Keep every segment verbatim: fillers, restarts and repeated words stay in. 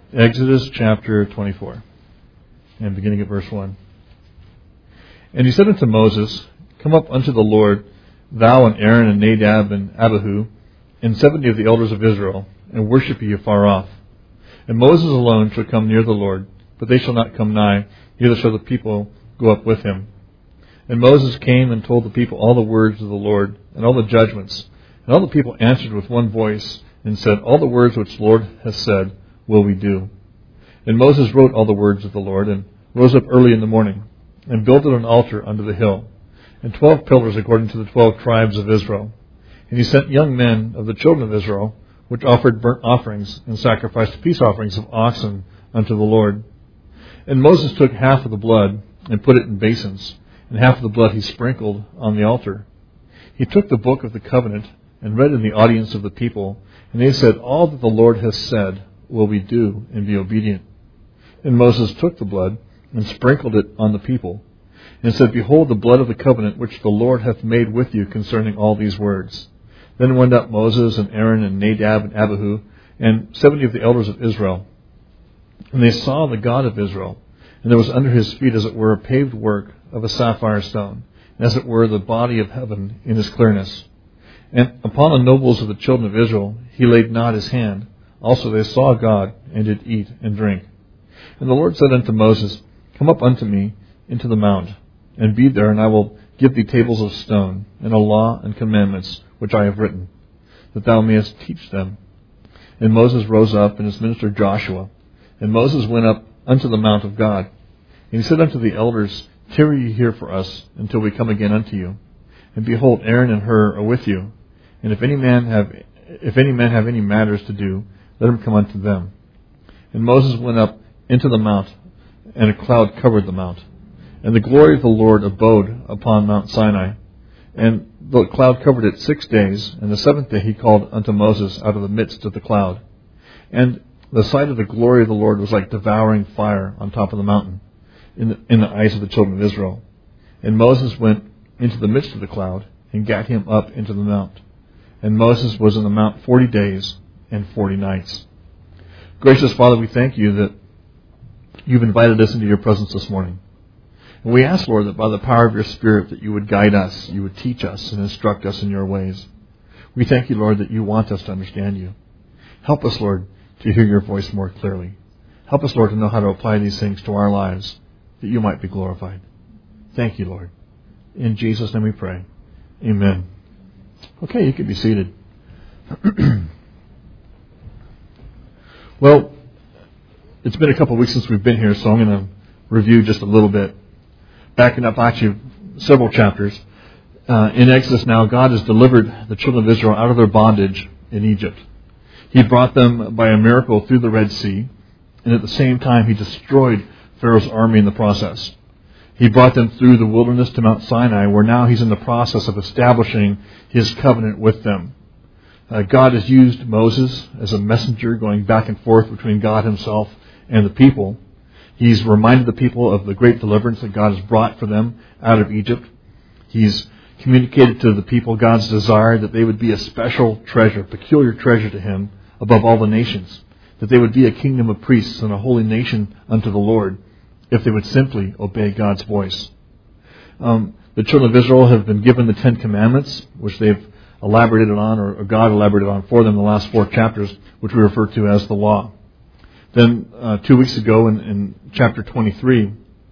Exodus chapter twenty-four, and beginning at verse one. And he said unto Moses, Come up unto the Lord, thou and Aaron and Nadab and Abihu, and seventy of the elders of Israel, and worship ye afar off. And Moses alone shall come near the Lord, but they shall not come nigh, neither shall the people go up with him. And Moses came and told the people all the words of the Lord, and all the judgments. And all the people answered with one voice, and said, All the words which the Lord hath said will we do. And Moses wrote all the words of the Lord, and rose up early in the morning, and builded an altar unto the hill, and twelve pillars according to the twelve tribes of Israel. And he sent young men of the children of Israel, which offered burnt offerings, and sacrificed peace offerings of oxen unto the Lord. And Moses took half of the blood, and put it in basins, and half of the blood he sprinkled on the altar. He took the book of the covenant, and read in the audience of the people, and they said, All that the Lord has said will we do, and be obedient. And Moses took the blood, and sprinkled it on the people, and said, Behold the blood of the covenant which the Lord hath made with you concerning all these words. Then went up Moses and Aaron and Nadab and Abihu, and seventy of the elders of Israel. And they saw the God of Israel, and there was under his feet as it were a paved work of a sapphire stone, and as it were the body of heaven in his clearness. And upon the nobles of the children of Israel he laid not his hand. Also they saw God, and did eat and drink. And the Lord said unto Moses, Come up unto me into the mount, and be there, and I will give thee tables of stone, and a law and commandments which I have written, that thou mayest teach them. And Moses rose up, and his minister Joshua. And Moses went up unto the mount of God. And he said unto the elders, Tarry ye here for us, until we come again unto you. And behold, Aaron and Hur are with you. And if any man have if any man have any matters to do, let him come unto them. And Moses went up into the mount, and a cloud covered the mount. And the glory of the Lord abode upon Mount Sinai. And the cloud covered it six days, and the seventh day he called unto Moses out of the midst of the cloud. And the sight of the glory of the Lord was like devouring fire on top of the mountain, in the, in the eyes of the children of Israel. And Moses went into the midst of the cloud, and gat him up into the mount. And Moses was in the mount forty days and forty nights. Gracious Father, we thank you that you've invited us into your presence this morning. And we ask, Lord, that by the power of your Spirit that you would guide us, you would teach us and instruct us in your ways. We thank you, Lord, that you want us to understand you. Help us, Lord, to hear your voice more clearly. Help us, Lord, to know how to apply these things to our lives, that you might be glorified. Thank you, Lord. In Jesus' name we pray. Amen. Okay, you can be seated. Well, it's been a couple of weeks since we've been here, so I'm going to review just a little bit. Backing up actually several chapters. Uh, in Exodus now, God has delivered the children of Israel out of their bondage in Egypt. He brought them by a miracle through the Red Sea, and at the same time he destroyed Pharaoh's army in the process. He brought them through the wilderness to Mount Sinai, where now he's in the process of establishing his covenant with them. Uh, God has used Moses as a messenger going back and forth between God himself and the people. He's reminded the people of the great deliverance that God has brought for them out of Egypt. He's communicated to the people God's desire that they would be a special treasure, peculiar treasure to him above all the nations, that they would be a kingdom of priests and a holy nation unto the Lord if they would simply obey God's voice. Um, the children of Israel have been given the Ten Commandments, which they've elaborated on, or God elaborated on for them in the last four chapters, which we refer to as the law. Then uh, two weeks ago in, in chapter twenty-three,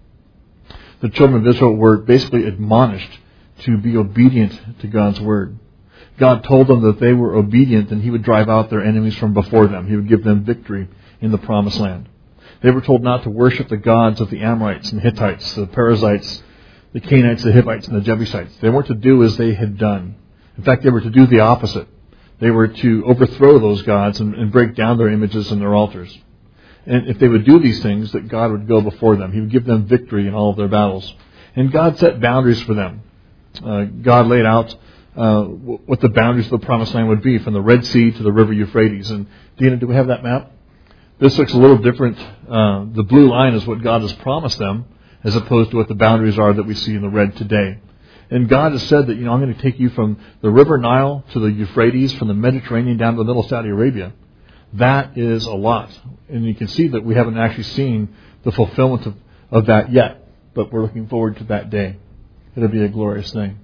the children of Israel were basically admonished to be obedient to God's word. God told them that if they were obedient, then he would drive out their enemies from before them. He would give them victory in the promised land. They were told not to worship the gods of the Amorites and Hittites, the Perizzites, the Canaanites, the Hivites, and the Jebusites. They weren't to do as they had done. In fact, they were to do the opposite. They were to overthrow those gods and, and break down their images and their altars. And if they would do these things, that God would go before them. He would give them victory in all of their battles. And God set boundaries for them. Uh, God laid out uh, what the boundaries of the promised land would be, from the Red Sea to the river Euphrates. And Dina, do we have that map? This looks a little different. Uh, the blue line is what God has promised them, as opposed to what the boundaries are that we see in the red today. And God has said that, you know, I'm going to take you from the river Nile to the Euphrates, from the Mediterranean down to the middle of Saudi Arabia. That is a lot. And you can see that we haven't actually seen the fulfillment of, of that yet. But we're looking forward to that day. It'll be a glorious thing.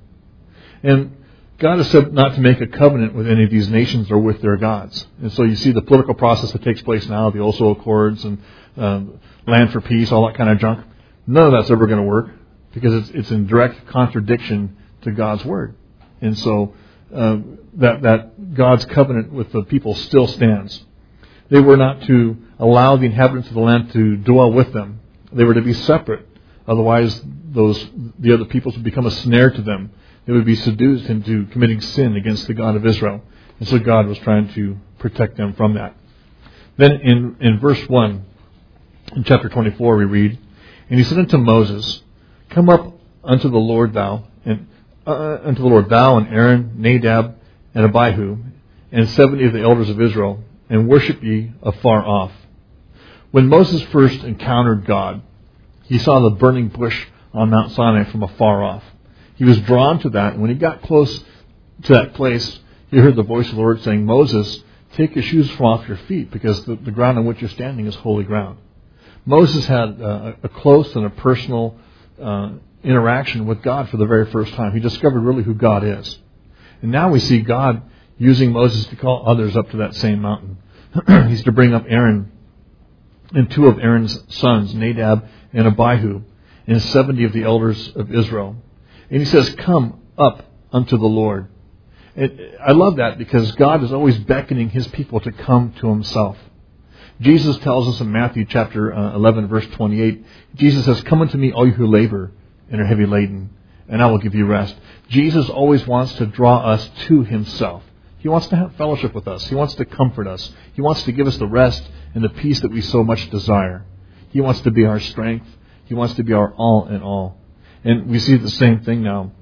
And God has said not to make a covenant with any of these nations or with their gods. And so you see the political process that takes place now, the Oslo Accords and um, Land for Peace, all that kind of junk. None of that's ever going to work because it's, it's in direct contradiction to God's Word. And so uh, that, that God's covenant with the people still stands. They were not to allow the inhabitants of the land to dwell with them. They were to be separate. Otherwise, those the other peoples would become a snare to them. They would be seduced into committing sin against the God of Israel. And so God was trying to protect them from that. Then in, in verse one, in chapter twenty-four, we read, "And he said unto Moses, Come up unto the Lord thou, and uh, unto the Lord thou and Aaron, Nadab, and Abihu, and seventy of the elders of Israel, and worship ye afar off." When Moses first encountered God, he saw the burning bush on Mount Sinai from afar off. He was drawn to that, and when he got close to that place, he heard the voice of the Lord saying, "Moses, take your shoes from off your feet, because the, the ground on which you're standing is holy ground." Moses had uh, a close and a personal uh, interaction with God for the very first time. He discovered really who God is. And now we see God using Moses to call others up to that same mountain. He's to bring up Aaron and two of Aaron's sons, Nadab and Abihu, and seventy of the elders of Israel. And he says, "Come up unto the Lord." And I love that because God is always beckoning His people to come to Himself. Jesus tells us in Matthew chapter eleven, verse twenty-eight, Jesus says, "Come unto me, all you who labor and are heavy laden, and I will give you rest." Jesus always wants to draw us to Himself. He wants to have fellowship with us. He wants to comfort us. He wants to give us the rest and the peace that we so much desire. He wants to be our strength. He wants to be our all in all. And we see the same thing now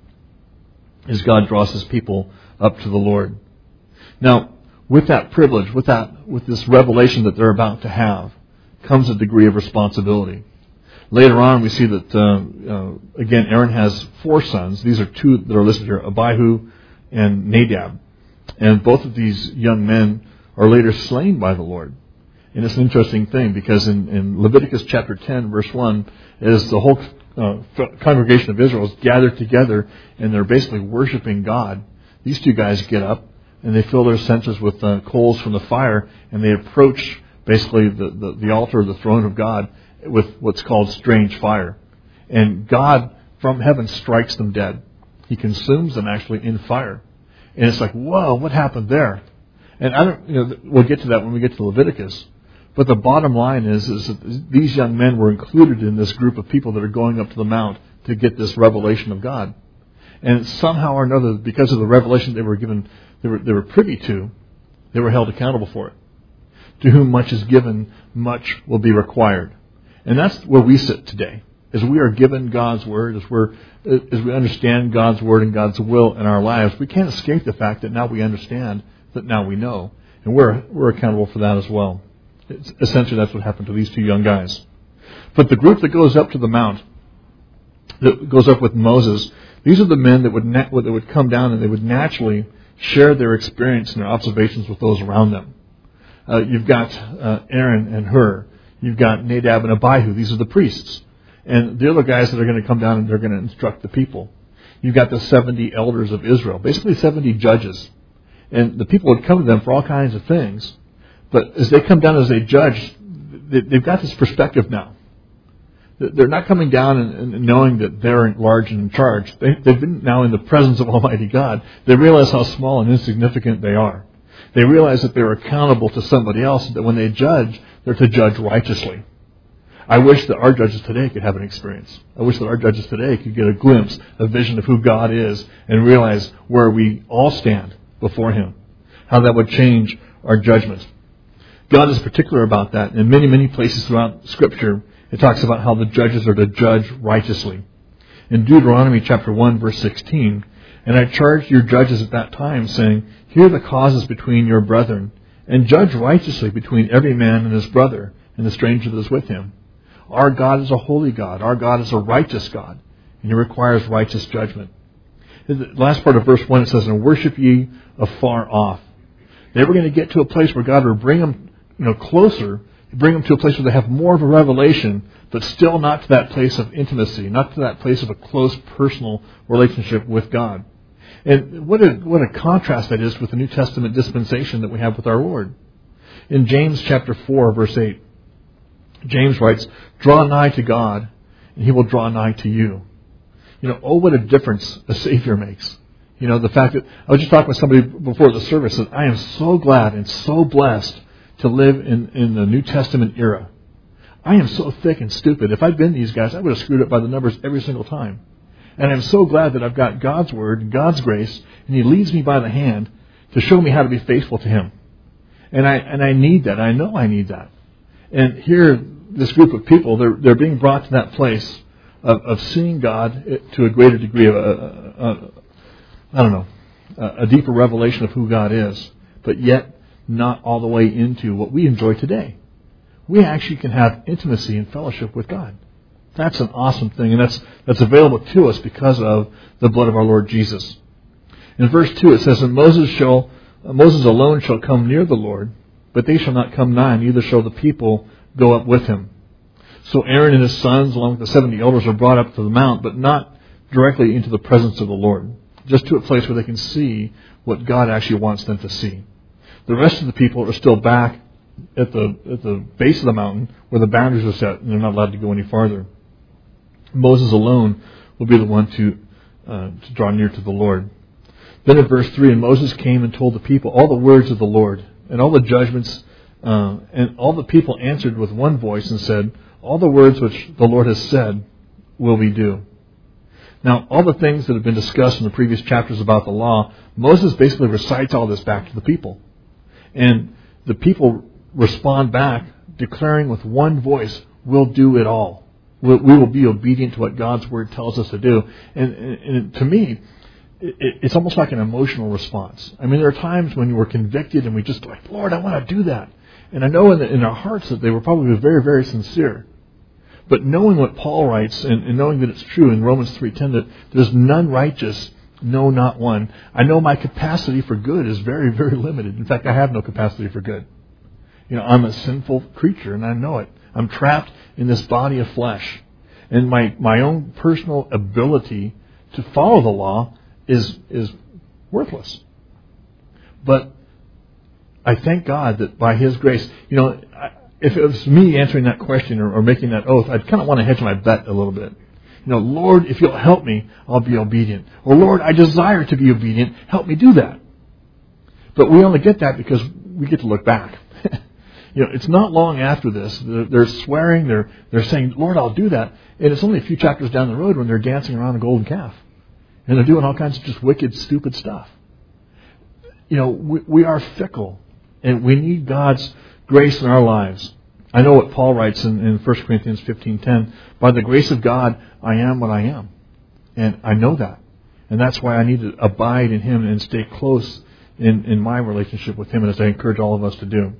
as God draws His people up to the Lord. Now, with that privilege, with that, with this revelation that they're about to have, comes a degree of responsibility. Later on, we see that, uh, uh, again, Aaron has four sons. These are two that are listed here, Abihu and Nadab. And both of these young men are later slain by the Lord. And it's an interesting thing because in, in Leviticus chapter ten, verse one, as the whole uh, congregation of Israel is gathered together and they're basically worshiping God, these two guys get up and they fill their censers with uh, coals from the fire, and they approach basically the, the, the altar, the throne of God, with what's called strange fire. And God from heaven strikes them dead. He consumes them actually in fire. And it's like, whoa, what happened there? And I don't, you know, we'll get to that when we get to Leviticus. But the bottom line is, is that these young men were included in this group of people that are going up to the mount to get this revelation of God. And somehow or another, because of the revelation they were given, they were, they were privy to, they were held accountable for it. To whom much is given, much will be required. And that's where we sit today. As we are given God's Word, as, we're, as we understand God's Word and God's will in our lives, we can't escape the fact that now we understand, that now we know. And we're, we're accountable for that as well. It's, essentially, that's what happened to these two young guys. But the group that goes up to the mount, that goes up with Moses, these are the men that would, na- that would come down and they would naturally share their experience and their observations with those around them. Uh, you've got uh, Aaron and Hur. You've got Nadab and Abihu. These are the priests. And the other guys that are going to come down and they're going to instruct the people. You've got the seventy elders of Israel, basically seventy judges. And the people would come to them for all kinds of things. But as they come down as a judge, they've got this perspective now. They're not coming down and knowing that they're in large and in charge. They've been now in the presence of Almighty God. They realize how small and insignificant they are. They realize that they're accountable to somebody else, that when they judge, they're to judge righteously. I wish that our judges today could have an experience. I wish that our judges today could get a glimpse, a vision of who God is, and realize where we all stand before Him. How that would change our judgment. God is particular about that. In many, many places throughout Scripture, it talks about how the judges are to judge righteously. In Deuteronomy chapter one, verse sixteen, "And I charged your judges at that time, saying, Hear the causes between your brethren, and judge righteously between every man and his brother, and the stranger that is with him. Our God is a holy God. Our God is a righteous God, and He requires righteous judgment." In the last part of verse one, it says, "And worship ye afar off." They were going to get to a place where God would bring them you know, closer, you bring them to a place where they have more of a revelation, but still not to that place of intimacy, not to that place of a close personal relationship with God. And what a, what a contrast that is with the New Testament dispensation that we have with our Lord. In James chapter four, verse eight, James writes, "Draw nigh to God, and He will draw nigh to you." You know, oh, what a difference a Savior makes. You know, the fact that, I was just talking with somebody before the service, that I am so glad and so blessed to live in, in the New Testament era. I am so thick and stupid. If I'd been these guys, I would have screwed up by the numbers every single time. And I'm so glad that I've got God's Word and God's grace, and He leads me by the hand to show me how to be faithful to Him. And I and I need that. I know I need that. And here, this group of people, they're they're being brought to that place of, of seeing God to a greater degree of, a, a, a, I don't know, a, a deeper revelation of who God is, but yet not all the way into what we enjoy today. We actually can have intimacy and fellowship with God. That's an awesome thing, and that's that's available to us because of the blood of our Lord Jesus. In verse two it says, "And Moses shall Moses alone shall come near the Lord, but they shall not come nigh, neither shall the people go up with him." So Aaron and his sons, along with the seventy elders, are brought up to the mount, but not directly into the presence of the Lord, just to a place where they can see what God actually wants them to see. The rest of the people are still back at the at the base of the mountain where the boundaries are set, and they're not allowed to go any farther. Moses alone will be the one to uh, to draw near to the Lord. Then in verse three, "And Moses came and told the people all the words of the Lord, and all the judgments, uh, and all the people answered with one voice and said, All the words which the Lord has said will we do." Now, all the things that have been discussed in the previous chapters about the law, Moses basically recites all this back to the people. And the people respond back, declaring with one voice, "We'll do it all. We will be obedient to what God's Word tells us to do." And, and, and to me, it, it's almost like an emotional response. I mean, there are times when we're convicted and we just like, "Lord, I want to do that." And I know in, the, in our hearts that they were probably very, very sincere. But knowing what Paul writes and, and knowing that it's true in Romans three ten, that there's none righteous, no, not one. I know my capacity for good is very, very limited. In fact, I have no capacity for good. You know, I'm a sinful creature, and I know it. I'm trapped in this body of flesh. And my, my own personal ability to follow the law is is worthless. But I thank God that by His grace, you know, if it was me answering that question or, or making that oath, I'd kind of want to hedge my bet a little bit. You know, "Lord, if you'll help me, I'll be obedient." Or, "Lord, I desire to be obedient. Help me do that." But we only get that because we get to look back. You know, it's not long after this. They're, they're swearing. They're they're saying, "Lord, I'll do that." And it's only a few chapters down the road when they're dancing around a golden calf. And they're doing all kinds of just wicked, stupid stuff. You know, we, we are fickle. And we need God's grace in our lives. I know what Paul writes in, in First Corinthians fifteen ten. "By the grace of God, I am what I am." And I know that. And that's why I need to abide in Him and stay close in, in my relationship with Him, and as I encourage all of us to do.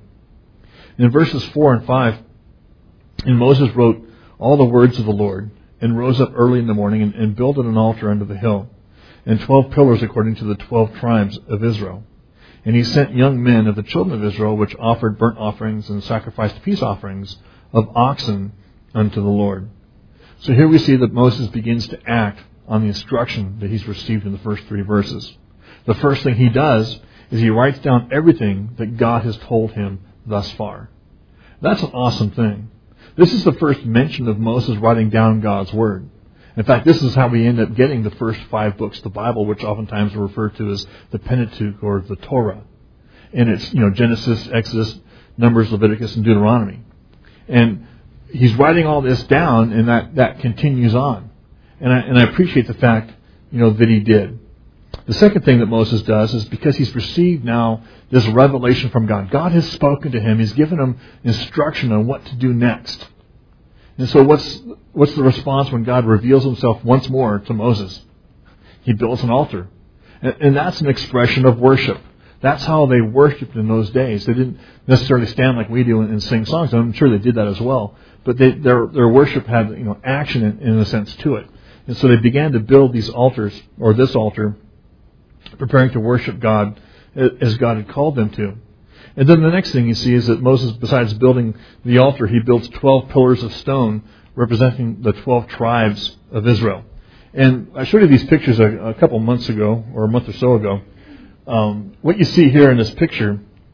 In verses four and five, "And Moses wrote all the words of the Lord, and rose up early in the morning, and, and builded an altar under the hill, and twelve pillars according to the twelve tribes of Israel. And he sent young men of the children of Israel, which offered burnt offerings and sacrificed peace offerings of oxen unto the Lord." So here we see that Moses begins to act on the instruction that he's received in the first three verses. The first thing he does is he writes down everything that God has told him thus far. That's an awesome thing. This is the first mention of Moses writing down God's Word. In fact, this is how we end up getting the first five books of the Bible, which oftentimes are referred to as the Pentateuch or the Torah. And it's, you know, Genesis, Exodus, Numbers, Leviticus, and Deuteronomy. And he's writing all this down, and that, that continues on. And I, and I appreciate the fact, you know, that he did. The second thing that Moses does is because he's received now this revelation from God. God has spoken to him. He's given him instruction on what to do next. And so what's what's the response when God reveals Himself once more to Moses? He builds an altar. And, and that's an expression of worship. That's how they worshipped in those days. They didn't necessarily stand like we do and, and sing songs. I'm sure they did that as well. But they, their their worship had, you know, action in, in a sense to it. And so they began to build these altars, or this altar, preparing to worship God as God had called them to. And then the next thing you see is that Moses, besides building the altar, he builds twelve pillars of stone representing the twelve tribes of Israel. And I showed you these pictures a, a couple months ago, or a month or so ago. Um, what you see here in this picture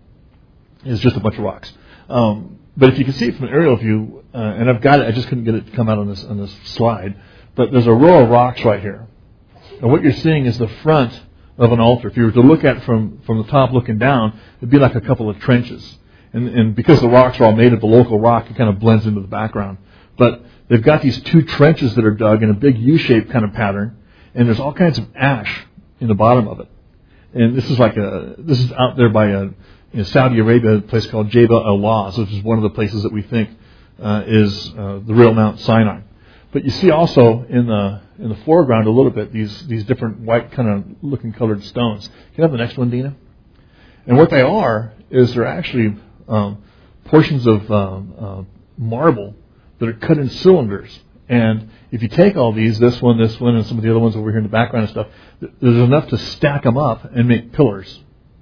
is just a bunch of rocks. Um, but if you can see it from an aerial view, uh, and I've got it, I just couldn't get it to come out on this on this slide, but there's a row of rocks right here. And what you're seeing is the front of an altar. If you were to look at it from, from the top looking down, it'd be like a couple of trenches. And, and because the rocks are all made of the local rock, it kind of blends into the background. But they've got these two trenches that are dug in a big U-shaped kind of pattern, and there's all kinds of ash in the bottom of it. And this is like a this is out there by a in Saudi Arabia, a place called Jebel al-Lawz, which is one of the places that we think uh, is uh, the real Mount Sinai. But you see also in the in the foreground a little bit these these different white kind of looking colored stones. Can you have the next one, Dina? And what they are is they're actually um, portions of uh, uh, marble that are cut in cylinders. And if you take all these, this one, this one, and some of the other ones over here in the background and stuff, there's enough to stack them up and make pillars.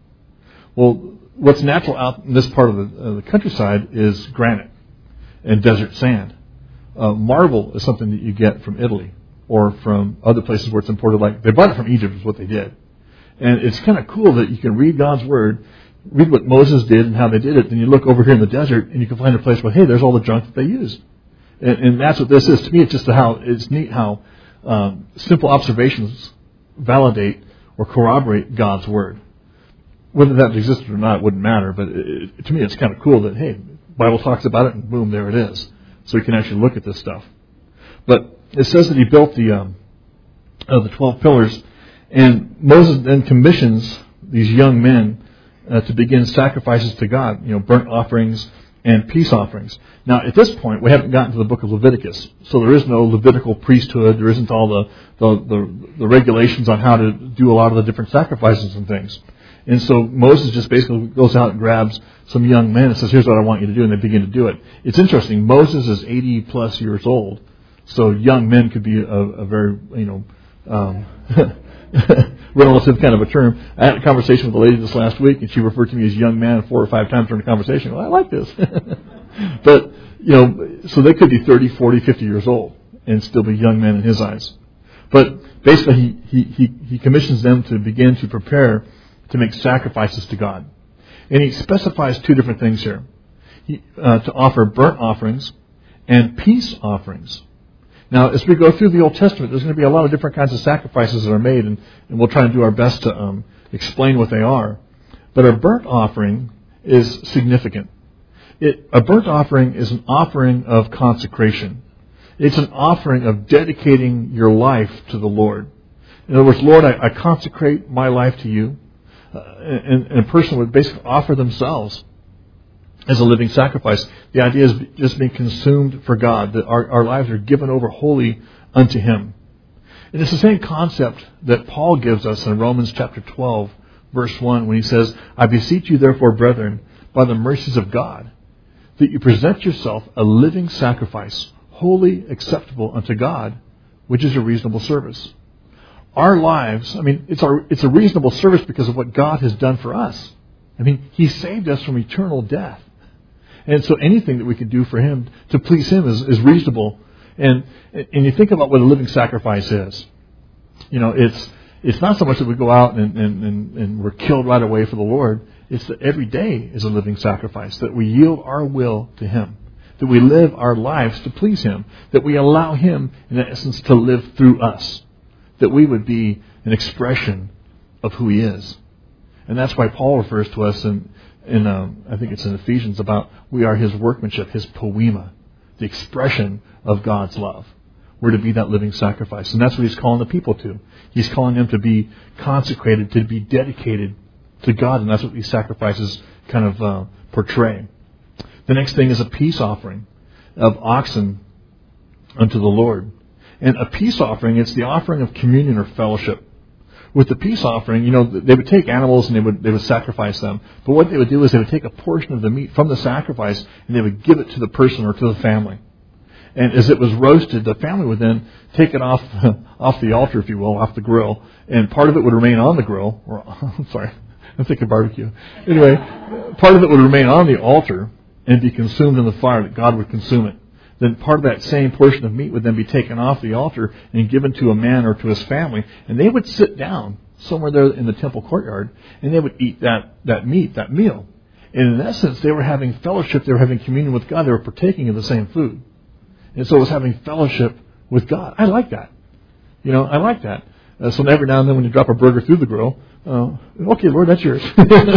Well, what's natural out in this part of the, uh, the countryside is granite and desert sand. Uh, marble is something that you get from Italy or from other places where it's imported. Like they bought it from Egypt is what they did. And it's kind of cool that you can read God's Word, read what Moses did and how they did it, then you look over here in the desert and you can find a place where, hey, there's all the junk that they used. And, and that's what this is. To me, it's just how it's neat how um, simple observations validate or corroborate God's Word. Whether that existed or not, it wouldn't matter. But it, it, to me, it's kind of cool that, hey, the Bible talks about it, and boom, there it is. So you can actually look at this stuff. But it says that he built the um, uh, the twelve pillars, and Moses then commissions these young men uh, to begin sacrifices to God. You know, burnt offerings and peace offerings. Now, at this point, we haven't gotten to the book of Leviticus, so there is no Levitical priesthood. There isn't all the, the, the, the regulations on how to do a lot of the different sacrifices and things. And so Moses just basically goes out and grabs some young men and says, here's what I want you to do, and they begin to do it. It's interesting. Moses is eighty plus years old, so young men could be a, a very, you know, um, relative kind of a term. I had a conversation with a lady this last week, and she referred to me as young man four or five times during the conversation. Well, I like this. But, you know, so they could be thirty, forty, fifty years old and still be young men in his eyes. But basically, he, he, he, he commissions them to begin to prepare to make sacrifices to God. And he specifies two different things here. He, uh, to offer burnt offerings and peace offerings. Now, as we go through the Old Testament, there's going to be a lot of different kinds of sacrifices that are made, and, and we'll try and do our best to um, explain what they are. But a burnt offering is significant. It, a burnt offering is an offering of consecration. It's an offering of dedicating your life to the Lord. In other words, Lord, I, I consecrate my life to you. Uh, and, and a person would basically offer themselves as a living sacrifice. The idea is just being consumed for God, that our, our lives are given over wholly unto Him. And it's the same concept that Paul gives us in Romans chapter twelve, verse one, when he says, I beseech you therefore, brethren, by the mercies of God, that you present yourself a living sacrifice, wholly acceptable unto God, which is your reasonable service. Our lives, I mean, it's our it's a reasonable service because of what God has done for us. I mean, He saved us from eternal death. And so anything that we can do for Him to please Him is, is reasonable. And and you think about what a living sacrifice is. You know, it's it's not so much that we go out and, and, and, and we're killed right away for the Lord. It's that every day is a living sacrifice, that we yield our will to Him, that we live our lives to please Him, that we allow Him, in essence, to live through us, that we would be an expression of who He is. And that's why Paul refers to us in, in um, I think it's in Ephesians, about we are His workmanship, His poema, the expression of God's love. We're to be that living sacrifice. And that's what He's calling the people to. He's calling them to be consecrated, to be dedicated to God. And that's what these sacrifices kind of uh, portray. The next thing is a peace offering of oxen unto the Lord. And a peace offering, it's the offering of communion or fellowship. With the peace offering, you know, they would take animals and they would they would sacrifice them. But what they would do is they would take a portion of the meat from the sacrifice and they would give it to the person or to the family. And as it was roasted, the family would then take it off off the altar, if you will, off the grill. And part of it would remain on the grill. Or, sorry, I'm thinking barbecue. Anyway, part of it would remain on the altar and be consumed in the fire, that God would consume it. Then part of that same portion of meat would then be taken off the altar and given to a man or to his family, and they would sit down somewhere there in the temple courtyard, and they would eat that, that meat, that meal. And in essence, they were having fellowship, they were having communion with God, they were partaking of the same food. And so it was having fellowship with God. I like that. You know, I like that. Uh, so every now and then when you drop a burger through the grill, uh, okay, Lord, that's yours.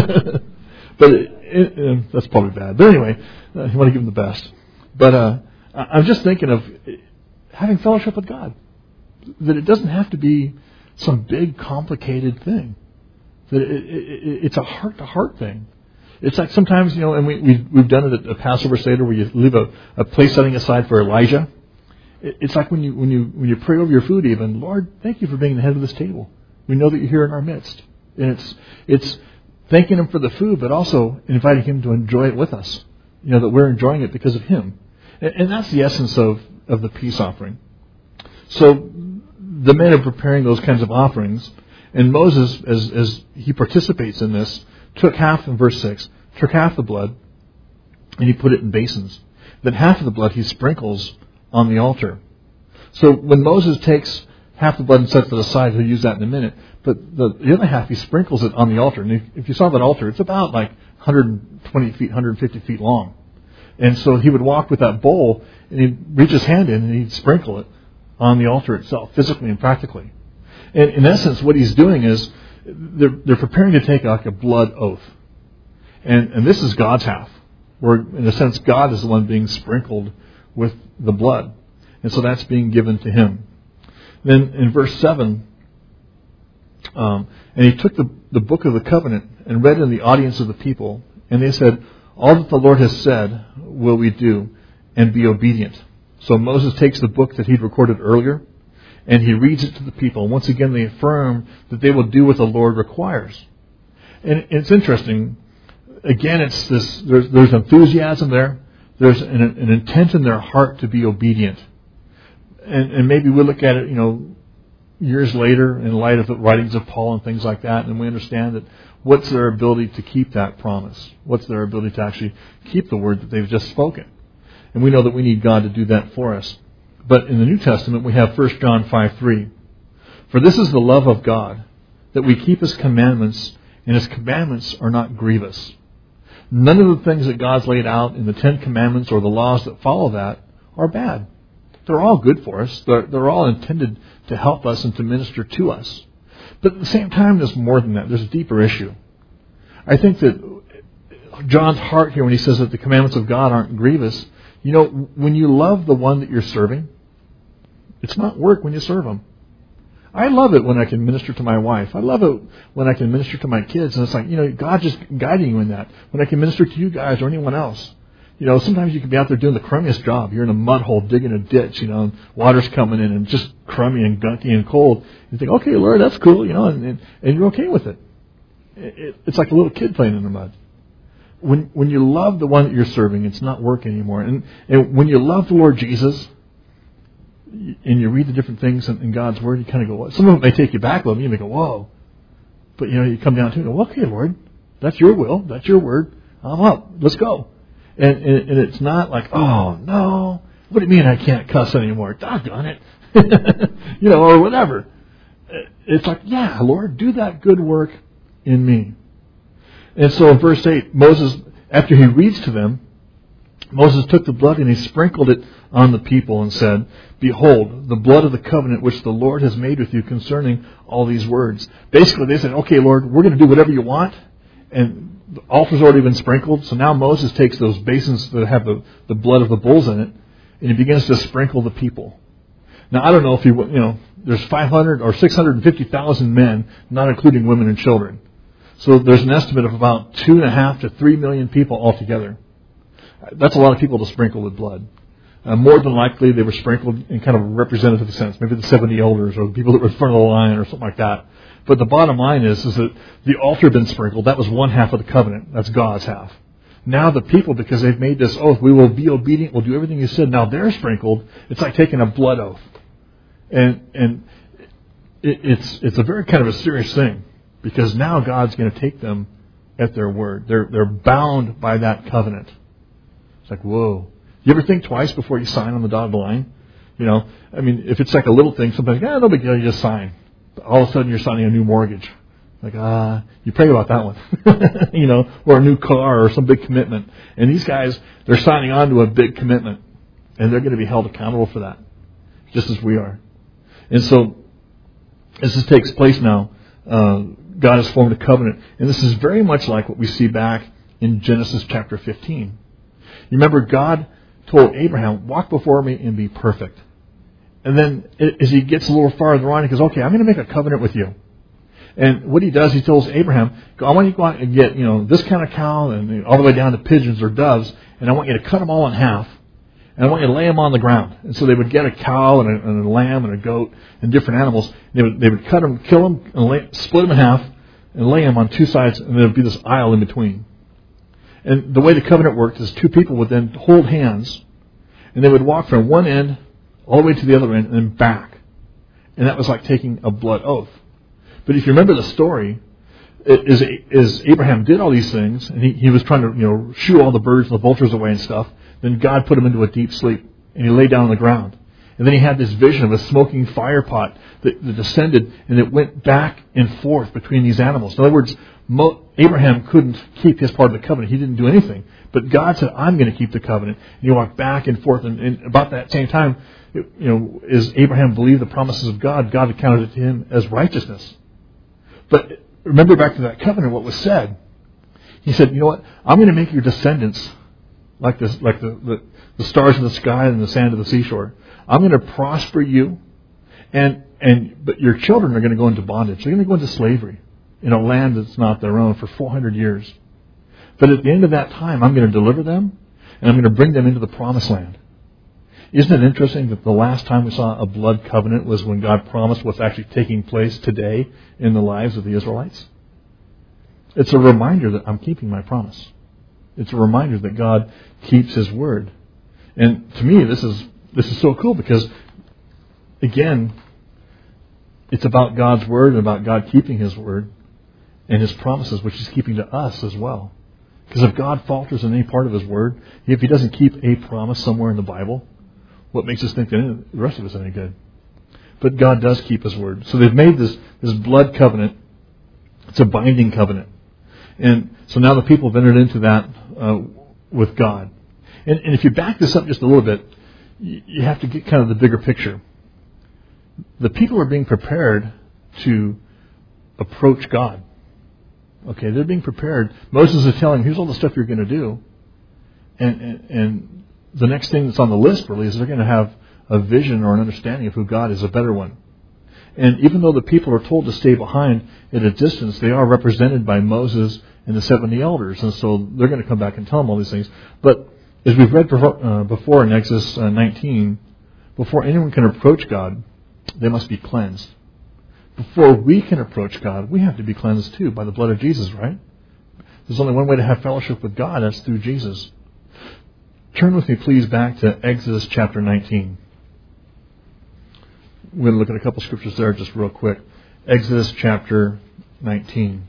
But it, it, it, that's probably bad. But anyway, uh, you want to give him the best. But uh, I'm just thinking of having fellowship with God. That it doesn't have to be some big, complicated thing. That it, it, it, it's a heart-to-heart thing. It's like sometimes, you know, and we, we, we've done it at a Passover Seder where you leave a, a place setting aside for Elijah. It, it's like when you when you when you pray over your food even, Lord, thank you for being the head of this table. We know that you're here in our midst. And it's it's thanking Him for the food, but also inviting Him to enjoy it with us. You know, that we're enjoying it because of Him. And, and that's the essence of, of the peace offering. So the men are preparing those kinds of offerings, and Moses, as as he participates in this, took half, in verse six, took half the blood, and he put it in basins. Then half of the blood he sprinkles on the altar. So when Moses takes half the blood and sets it aside, he'll use that in a minute, but the, the other half he sprinkles it on the altar. And if, if you saw that altar, it's about like one hundred twenty feet, one hundred fifty feet long. And so he would walk with that bowl, and he'd reach his hand in, and he'd sprinkle it on the altar itself, physically and practically. And in essence, what he's doing is, They're, they're preparing to take like a blood oath. And, and this is God's half, where in a sense God is the one being sprinkled with the blood. And so that's being given to him. Then in verse seven, um, and he took the, the book of the covenant and read in the audience of the people. And they said, all that the Lord has said will we do, and be obedient. So Moses takes the book that he'd recorded earlier, and he reads it to the people. And once again, they affirm that they will do what the Lord requires. And it's interesting. Again, it's this. There's, there's enthusiasm there. There's an, an intent in their heart to be obedient. And, and maybe we look at it, you know, years later in light of the writings of Paul and things like that, and we understand that what's their ability to keep that promise? What's their ability to actually keep the word that they've just spoken? And we know that we need God to do that for us. But in the New Testament, we have First John five three. For this is the love of God, that we keep His commandments, and His commandments are not grievous. None of the things that God's laid out in the Ten Commandments or the laws that follow that are bad. They're all good for us. They're, they're all intended to help us and to minister to us. But at the same time, there's more than that. There's a deeper issue. I think that John's heart here, when he says that the commandments of God aren't grievous, you know, when you love the one that you're serving, it's not work when you serve them. I love it when I can minister to my wife. I love it when I can minister to my kids. And it's like, you know, God just guiding you in that. When I can minister to you guys or anyone else. You know, sometimes you can be out there doing the crummiest job. You're in a mud hole digging a ditch, you know, and water's coming in and just crummy and gunky and cold. You think, okay, Lord, that's cool, you know, and, and, and you're okay with it. it, it. It's like a little kid playing in the mud. When when you love the one that you're serving, it's not work anymore. And, and when you love the Lord Jesus, and you read the different things in, in God's Word, you kind of go, some of it may take you back a little bit, you may go, whoa. But, you know, you come down to it and go, okay, Lord, that's your will, that's your word, I'm up, let's go. And, and, and it's not like, oh, no, what do you mean I can't cuss anymore? Doggone it. You know, or whatever. It's like, yeah, Lord, do that good work in me. And so in verse eight, Moses, after he reads to them, Moses took the blood and he sprinkled it on the people and said, behold, the blood of the covenant which the Lord has made with you concerning all these words. Basically, they said, okay, Lord, we're going to do whatever you want. And the altar's already been sprinkled. So now Moses takes those basins that have the, the blood of the bulls in it, and he begins to sprinkle the people. Now, I don't know if he, you know, there's five hundred or six hundred fifty thousand men, not including women and children. So there's an estimate of about two and a half to three million people altogether. That's a lot of people to sprinkle with blood. Uh, more than likely, they were sprinkled in kind of a representative sense. Maybe the seventy elders or the people that were in front of the line or something like that. But the bottom line is, is that the altar had been sprinkled. That was one half of the covenant. That's God's half. Now the people, because they've made this oath, we will be obedient, we'll do everything you said. Now they're sprinkled. It's like taking a blood oath. And and it, it's it's a very kind of a serious thing. Because now God's going to take them at their word. They're, they're bound by that covenant. It's like, whoa. You ever think twice before you sign on the dotted line? You know, I mean, if it's like a little thing, sometimes, ah, no big deal, you just sign. But all of a sudden you're signing a new mortgage. Like, ah, uh, you pray about that one. You know, or a new car or some big commitment. And these guys, they're signing on to a big commitment. And they're going to be held accountable for that. Just as we are. And so, as this takes place now, uh, God has formed a covenant. And this is very much like what we see back in Genesis chapter fifteen. You remember God told Abraham, walk before me and be perfect. And then as he gets a little farther on, he goes, okay, I'm going to make a covenant with you. And what he does, he tells Abraham, I want you to go out and get, you know, this kind of cow and all the way down to pigeons or doves, and I want you to cut them all in half. And I want you to lay them on the ground. And so they would get a cow and a, and a lamb and a goat and different animals. They would, they would cut them, kill them, and lay, split them in half and lay them on two sides, and there would be this aisle in between. And the way the covenant worked is two people would then hold hands, and they would walk from one end all the way to the other end and then back. And that was like taking a blood oath. But if you remember the story, is is Abraham did all these things, and he, he was trying to, you know, shoo all the birds and the vultures away and stuff. Then God put him into a deep sleep, and he lay down on the ground. And then he had this vision of a smoking fire pot that, that descended, and it went back and forth between these animals. In other words, Mo, Abraham couldn't keep his part of the covenant. He didn't do anything. But God said, I'm going to keep the covenant. And he walked back and forth. And, and about that same time, it, you know, as Abraham believed the promises of God, God accounted it to him as righteousness. But remember back to that covenant, what was said. He said, you know what? I'm going to make your descendants like this, like the, the, the stars in the sky and the sand of the seashore. I'm going to prosper you, and and but your children are going to go into bondage. They're going to go into slavery in a land that's not their own for four hundred years. But at the end of that time, I'm going to deliver them, and I'm going to bring them into the promised land. Isn't it interesting that the last time we saw a blood covenant was when God promised what's actually taking place today in the lives of the Israelites? It's a reminder that I'm keeping my promise. It's a reminder that God keeps His word. And to me, this is this is so cool because, again, it's about God's word and about God keeping His word and His promises, which He's keeping to us as well. Because if God falters in any part of His word, if He doesn't keep a promise somewhere in the Bible, what makes us think that the rest of us any good? But God does keep His word. So they've made this, this blood covenant. It's a binding covenant. And so now the people have entered into that uh, with God. And, and if you back this up just a little bit, you, you have to get kind of the bigger picture. The people are being prepared to approach God. Okay, they're being prepared. Moses is telling them, here's all the stuff you're going to do. And, and, and the next thing that's on the list really is they're going to have a vision or an understanding of who God is, a better one. And even though the people are told to stay behind at a distance, they are represented by Moses and the seventy elders. And so they're going to come back and tell them all these things. But as we've read before in Exodus nineteen, before anyone can approach God, they must be cleansed. Before we can approach God, we have to be cleansed too by the blood of Jesus, right? There's only one way to have fellowship with God, that's through Jesus. Turn with me, please, back to Exodus chapter nineteen. We're going to look at a couple scriptures there just real quick. Exodus chapter nineteen.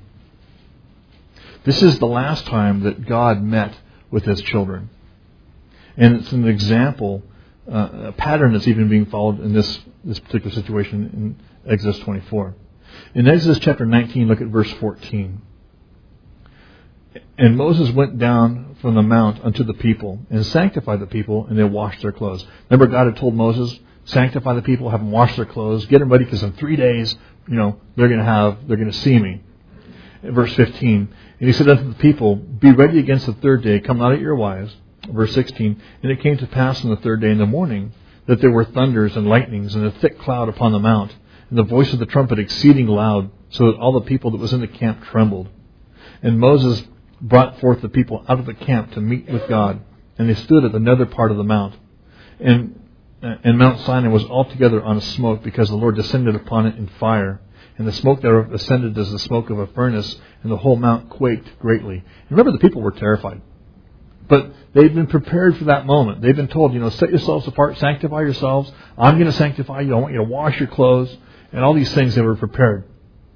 This is the last time that God met with His children. And it's an example, uh, a pattern that's even being followed in this, this particular situation in Exodus twenty-four. In Exodus chapter nineteen, look at verse fourteen. And Moses went down from the mount unto the people and sanctified the people, and they washed their clothes. Remember, God had told Moses, sanctify the people, have them wash their clothes, get them ready, because in three days, you know, they're going to have, they're going to see me. In verse fifteen, and he said unto the people, be ready against the third day, come not at your wives. Verse sixteen, and it came to pass on the third day in the morning that there were thunders and lightnings and a thick cloud upon the mount, and the voice of the trumpet exceeding loud, so that all the people that was in the camp trembled. And Moses brought forth the people out of the camp to meet with God, and they stood at the nether part of the mount. And And Mount Sinai was altogether on a smoke, because the Lord descended upon it in fire. And the smoke thereof ascended as the smoke of a furnace, and the whole mount quaked greatly. And remember, the people were terrified. But they'd been prepared for that moment. They've been told, you know, set yourselves apart, sanctify yourselves. I'm going to sanctify you. I want you to wash your clothes. And all these things, they were prepared.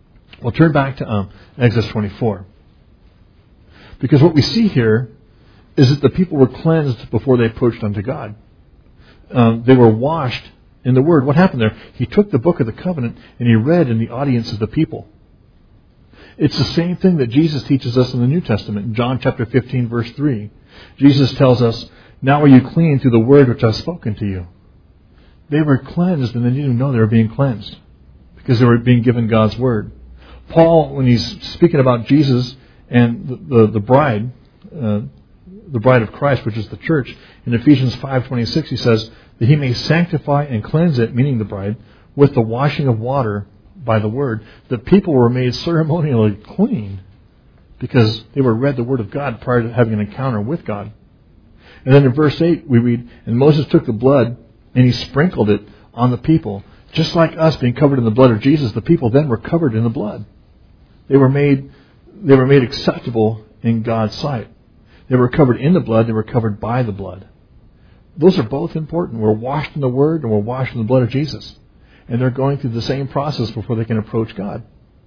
Well, turn back to um, Exodus twenty-four. Because what we see here is that the people were cleansed before they approached unto God. Um, they were washed in the Word. What happened there? He took the book of the covenant and he read in the audience of the people. It's the same thing that Jesus teaches us in the New Testament. In John chapter fifteen, verse three, Jesus tells us, now are you clean through the word which I've spoken to you. They were cleansed and they didn't even know they were being cleansed because they were being given God's word. Paul, when he's speaking about Jesus and the, the, the bride, uh, the bride of Christ, which is the church, in Ephesians five twenty-six, he says that he may sanctify and cleanse it, meaning the bride, with the washing of water by the word. The people were made ceremonially clean because they were read the word of God prior to having an encounter with God. And then in verse eight we read, and Moses took the blood and he sprinkled it on the people. Just like us being covered in the blood of Jesus, the people then were covered in the blood. They were made, they were made acceptable in God's sight. They were covered in the blood, they were covered by the blood. Those are both important. We're washed in the word and we're washed in the blood of Jesus. And they're going through the same process before they can approach God.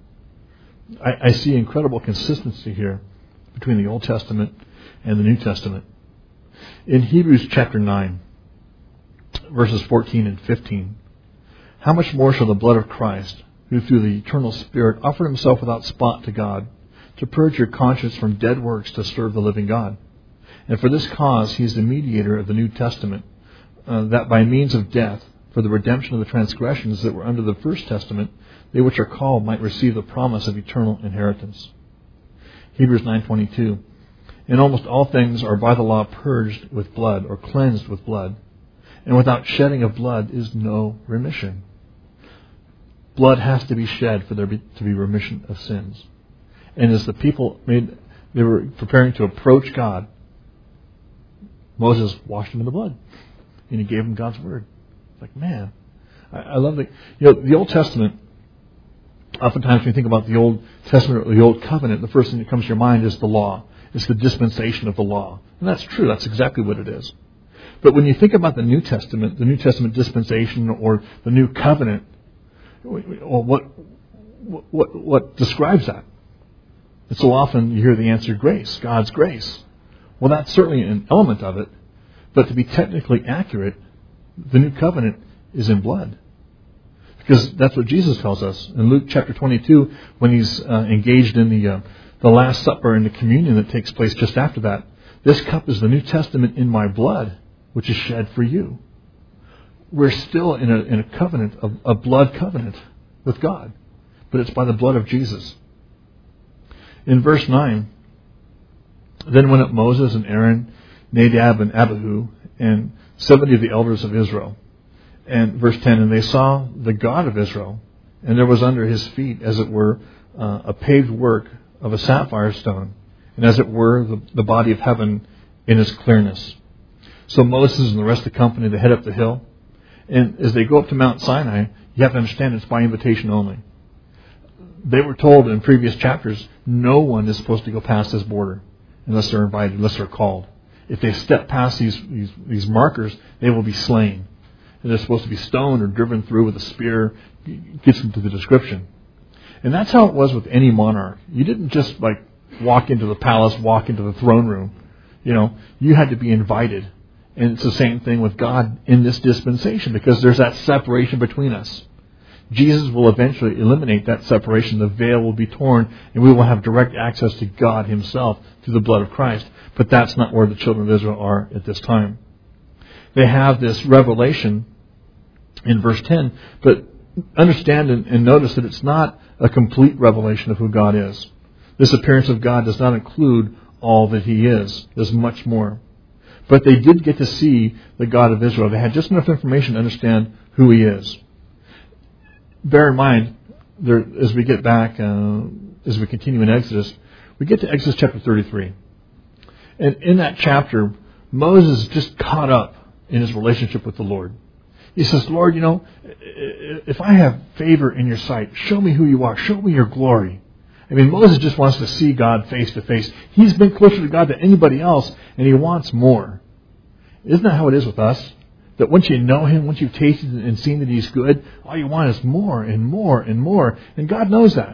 I, I see incredible consistency here between the Old Testament and the New Testament. In Hebrews chapter nine, verses fourteen and fifteen, how much more shall the blood of Christ, who through the eternal Spirit offered himself without spot to God, to purge your conscience from dead works to serve the living God? And for this cause he is the mediator of the New Testament, uh, that by means of death, for the redemption of the transgressions that were under the first testament, they which are called might receive the promise of eternal inheritance. Hebrews nine twenty-two. And almost all things are by the law purged with blood, or cleansed with blood. And without shedding of blood is no remission. Blood has to be shed for there be, to be remission of sins. And as the people made, they were preparing to approach God, Moses washed them in the blood. And he gave them God's word. Like, man, I, I love the, you know, the Old Testament. Oftentimes when you think about the Old Testament or the Old Covenant, the first thing that comes to your mind is the law. It's the dispensation of the law. And that's true. That's exactly what it is. But when you think about the New Testament, the New Testament dispensation or the New Covenant, well, what, what, what describes that? And so often you hear the answer, grace, God's grace. Well, that's certainly an element of it. But to be technically accurate, the New Covenant is in blood. Because that's what Jesus tells us. In Luke chapter twenty-two, when he's uh, engaged in the uh, the Last Supper and the communion that takes place just after that, this cup is the New Testament in my blood, which is shed for you. We're still in a, in a covenant, a, a blood covenant with God. But it's by the blood of Jesus. In verse nine, then went up Moses and Aaron, Nadab and Abihu, and seventy of the elders of Israel. And verse ten, and they saw the God of Israel, and there was under his feet, as it were, uh, a paved work of a sapphire stone, and as it were, the, the body of heaven in its clearness. So Moses and the rest of the company, they head up the hill, and as they go up to Mount Sinai, you have to understand it's by invitation only. They were told in previous chapters, no one is supposed to go past this border unless they're invited, unless they're called. If they step past these, these, these markers, they will be slain. And they're supposed to be stoned or driven through with a spear. Gets into the description. And that's how it was with any monarch. You didn't just like walk into the palace, walk into the throne room. You know, you had to be invited. And it's the same thing with God in this dispensation, because there's that separation between us. Jesus will eventually eliminate that separation. The veil will be torn, and we will have direct access to God himself through the blood of Christ. But that's not where the children of Israel are at this time. They have this revelation in verse ten, but understand and, and notice that it's not a complete revelation of who God is. This appearance of God does not include all that he is. There's much more. But they did get to see the God of Israel. They had just enough information to understand who he is. Bear in mind, there, as we get back, uh, as we continue in Exodus, we get to Exodus chapter thirty-three. And in that chapter, Moses is just caught up in his relationship with the Lord. He says, Lord, you know, if I have favor in your sight, show me who you are. Show me your glory. I mean, Moses just wants to see God face to face. He's been closer to God than anybody else, and he wants more. Isn't that how it is with us? That once you know him, once you've tasted and seen that he's good, all you want is more and more and more. And God knows that.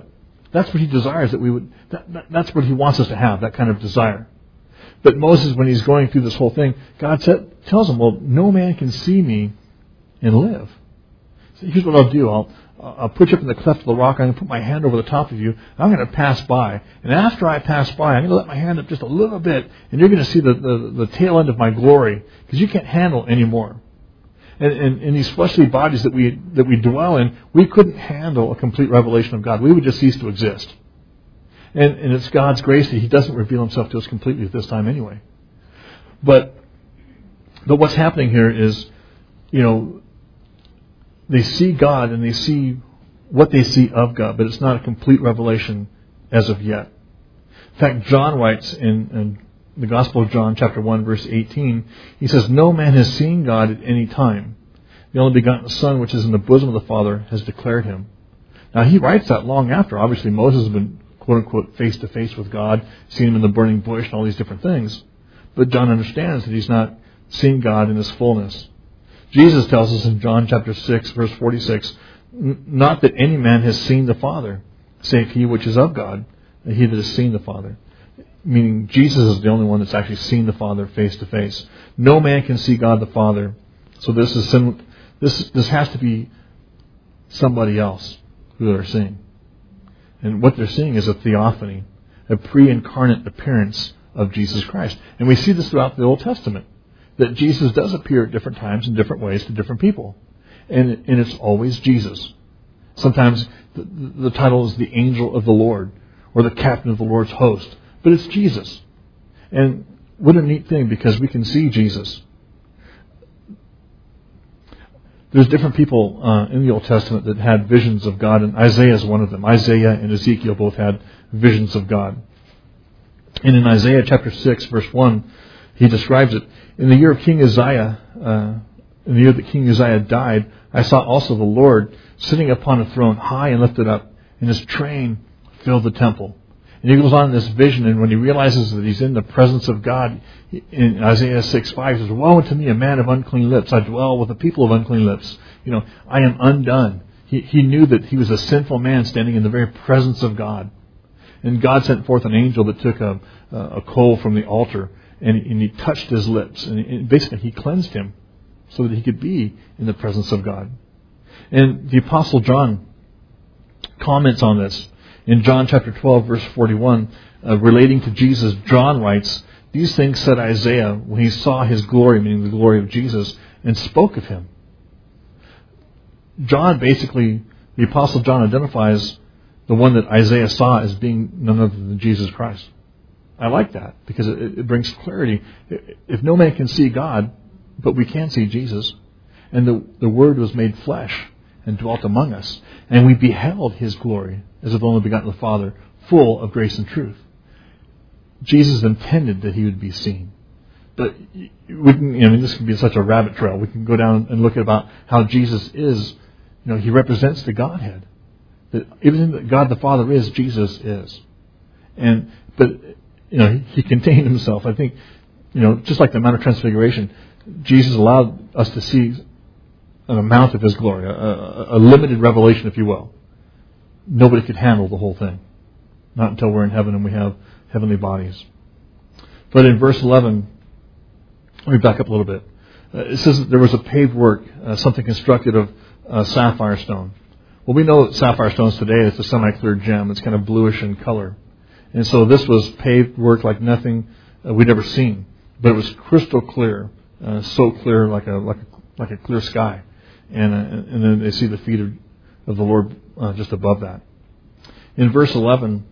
That's what he desires that we would, that, that, that's what he wants us to have, that kind of desire. But Moses, when he's going through this whole thing, God said, tells him, well, no man can see me and live. So here's what I'll do. I'll, I'll put you up in the cleft of the rock. I'm going to put my hand over the top of you. I'm going to pass by. And after I pass by, I'm going to let my hand up just a little bit. And you're going to see the, the, the tail end of my glory. Because you can't handle anymore. And in, in these fleshly bodies that we that we dwell in, we couldn't handle a complete revelation of God. We would just cease to exist. And, and it's God's grace that He doesn't reveal Himself to us completely at this time anyway. But but what's happening here is, you know, they see God and they see what they see of God, but it's not a complete revelation as of yet. In fact, John writes in, in the Gospel of John, chapter one, verse eighteen, he says, "No man has seen God at any time. The only begotten Son, which is in the bosom of the Father, has declared Him." Now, he writes that long after. Obviously, Moses has been, quote-unquote, face-to-face with God, seen Him in the burning bush and all these different things. But John understands that he's not seen God in His fullness. Jesus tells us in John chapter six, verse forty-six, "Not that any man has seen the Father, save he which is of God, and he that has seen the Father." Meaning Jesus is the only one that's actually seen the Father face to face. No man can see God the Father. So this is sim- this this has to be somebody else who they're seeing. And what they're seeing is a theophany, a pre-incarnate appearance of Jesus Christ. And we see this throughout the Old Testament, that Jesus does appear at different times in different ways to different people. And, and it's always Jesus. Sometimes the, the title is the angel of the Lord or the captain of the Lord's host. But it's Jesus. And what a neat thing, because we can see Jesus. There's different people uh, in the Old Testament that had visions of God, and Isaiah is one of them. Isaiah and Ezekiel both had visions of God. And in Isaiah chapter six, verse one, he describes it. "In the year of King Uzziah, uh, in the year that King Uzziah died, I saw also the Lord sitting upon a throne, high and lifted up, and His train filled the temple." And he goes on in this vision, and when he realizes that he's in the presence of God, in Isaiah six five, he says, "Woe unto me, a man of unclean lips. I dwell with a people of unclean lips. You know, I am undone." He, he knew that he was a sinful man standing in the very presence of God. And God sent forth an angel that took a, a coal from the altar, and he, and he touched his lips. And, and basically he cleansed him so that he could be in the presence of God. And the Apostle John comments on this. In John chapter twelve, verse forty-one, uh, relating to Jesus, John writes, "These things said Isaiah when he saw His glory," meaning the glory of Jesus, "and spoke of Him." John basically, the Apostle John identifies the one that Isaiah saw as being none other than Jesus Christ. I like that because it, it brings clarity. If no man can see God, but we can see Jesus, and the, the Word was made flesh and dwelt among us, and we beheld His glory as of the only begotten of the Father, full of grace and truth. Jesus intended that He would be seen. But we can, you know, I mean, this can be such a rabbit trail. We can go down and look at about how Jesus is, you know, He represents the Godhead. That everything that God the Father is, Jesus is. And, but, you know, He, he contained Himself. I think, you know, just like the Mount of Transfiguration, Jesus allowed us to see an amount of His glory, a, a, a limited revelation, if you will. Nobody could handle the whole thing. Not until we're in heaven and we have heavenly bodies. But in verse eleven, let me back up a little bit. Uh, it says that there was a paved work, uh, something constructed of uh, sapphire stone. Well, we know that sapphire stones today, it's a semi-clear gem. It's kind of bluish in color. And so this was paved work like nothing uh, we'd ever seen. But it was crystal clear, uh, so clear like a like a, like a clear sky. And, uh, and then they see the feet of, of the Lord uh, just above that. In verse eleven,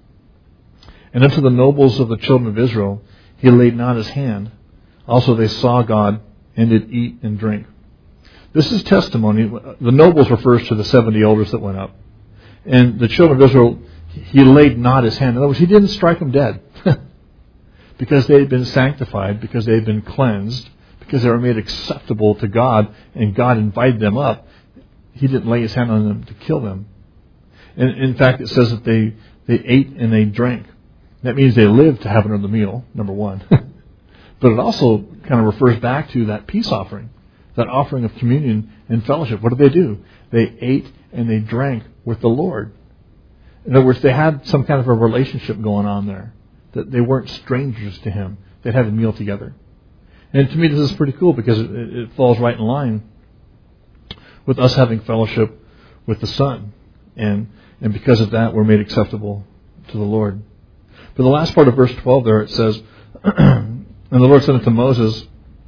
"And unto the nobles of the children of Israel He laid not His hand. Also they saw God, and did eat and drink." This is testimony. The nobles refers to the seventy elders that went up. And the children of Israel, He laid not His hand. In other words, He didn't strike them dead. Because they had been sanctified, because they had been cleansed, because they were made acceptable to God, and God invited them up. He didn't lay His hand on them to kill them. And in fact, it says that they, they ate and they drank. That means they lived to have another meal, number one. But it also kind of refers back to that peace offering, that offering of communion and fellowship. What did they do? They ate and they drank with the Lord. In other words, they had some kind of a relationship going on there, that they weren't strangers to him. They'd had a meal together. And to me, this is pretty cool because it, it falls right in line with us having fellowship with the Son. And, and because of that, we're made acceptable to the Lord. But the last part of verse twelve there, it says, and the Lord said unto Moses,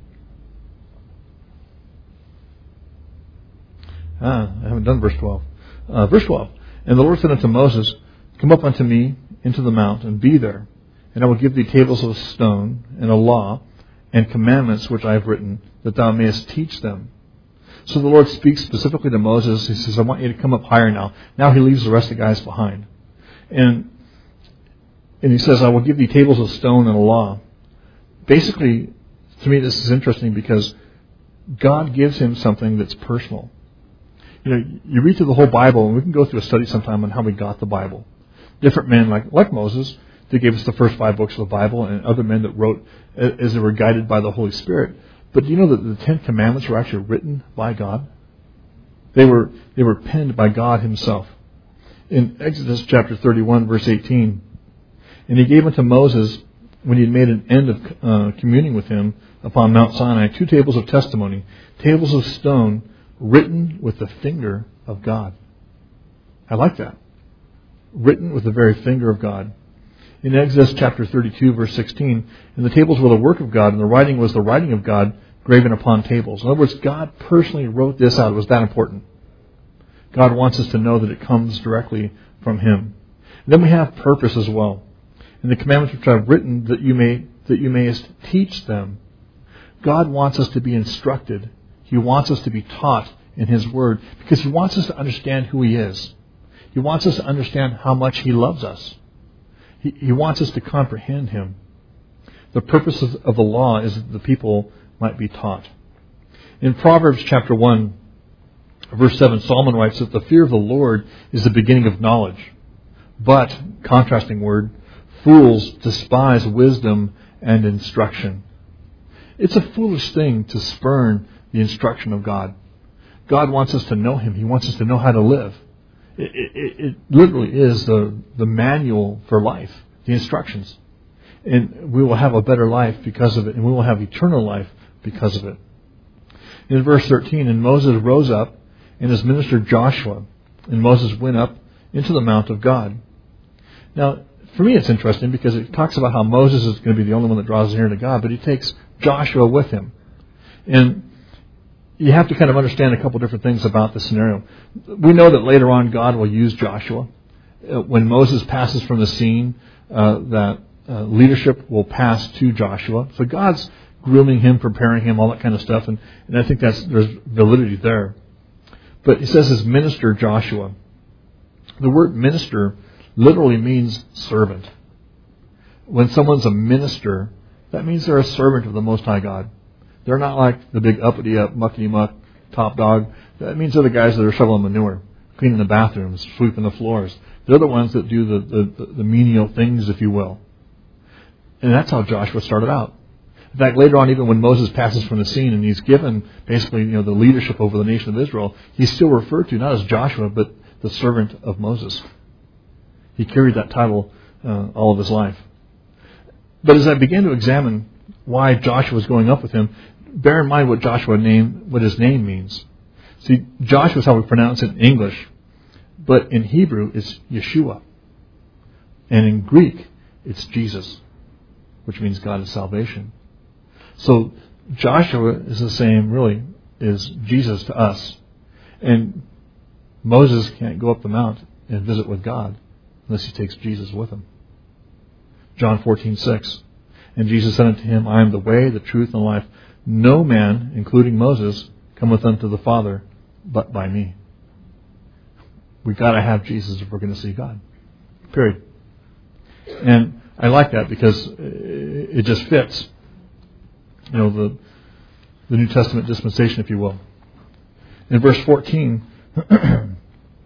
ah, I haven't done verse twelve. Uh, verse twelve. And the Lord said unto Moses, come up unto me into the mount, and be there. And I will give thee tables of stone, and a law, and commandments which I have written, that thou mayest teach them. So the Lord speaks specifically to Moses. He says, I want you to come up higher now. Now he leaves the rest of the guys behind. And and he says, I will give thee tables of stone and a law. Basically, to me this is interesting because God gives him something that's personal. You know, you read through the whole Bible, and we can go through a study sometime on how we got the Bible. Different men, like like Moses, that gave us the first five books of the Bible, and other men that wrote as they were guided by the Holy Spirit. But do you know that the Ten Commandments were actually written by God? They were they were penned by God himself. In Exodus chapter thirty-one, verse eighteen, and he gave unto Moses, when he had made an end of uh, communing with him upon Mount Sinai, two tables of testimony, tables of stone, written with the finger of God. I like that. Written with the very finger of God. In Exodus chapter thirty-two, verse sixteen, and the tables were the work of God, and the writing was the writing of God, graven upon tables. In other words, God personally wrote this out. It was that important. God wants us to know that it comes directly from him. And then we have purpose as well. In the commandments which I have written, that you may that you mayest teach them. God wants us to be instructed. He wants us to be taught in his word because he wants us to understand who he is. He wants us to understand how much he loves us. He, he wants us to comprehend him. The purpose of, of the law is that the people might be taught. In Proverbs chapter one, verse seven, Solomon writes that the fear of the Lord is the beginning of knowledge. But, contrasting word, fools despise wisdom and instruction. It's a foolish thing to spurn the instruction of God. God wants us to know him. He wants us to know how to live. It, it, it literally is the, the manual for life, the instructions. And we will have a better life because of it, and we will have eternal life because of it. In verse thirteen, and Moses rose up, and his minister Joshua, and Moses went up into the mount of God. Now, for me it's interesting because it talks about how Moses is going to be the only one that draws near to God, but he takes Joshua with him. And you have to kind of understand a couple different things about this scenario. We know that later on God will use Joshua. When Moses passes from the scene, uh, that uh, leadership will pass to Joshua. So God's grooming him, preparing him, all that kind of stuff. And, and I think that's there's validity there. But he says his minister Joshua. The word minister literally means servant. When someone's a minister, that means they're a servant of the Most High God. They're not like the big uppity-up, muckety-muck, top dog. That means they're the guys that are shoveling manure, cleaning the bathrooms, sweeping the floors. They're the ones that do the, the, the menial things, if you will. And that's how Joshua started out. In fact, later on, even when Moses passes from the scene and he's given basically, you know, the leadership over the nation of Israel, he's still referred to not as Joshua, but the servant of Moses. He carried that title uh, all of his life. But as I began to examine why Joshua was going up with him, bear in mind what Joshua name, what his name means. See, Joshua is how we pronounce it in English, but in Hebrew it's Yeshua, and in Greek it's Jesus, which means God is salvation. So Joshua is the same, really, as Jesus to us, and Moses can't go up the mount and visit with God unless he takes Jesus with him. John fourteen six. And Jesus said unto him, I am the way, the truth, and the life. No man, including Moses, cometh unto the Father but by me. We've got to have Jesus if we're going to see God. Period. And I like that because it just fits, you know, the the New Testament dispensation, if you will. In verse fourteen, and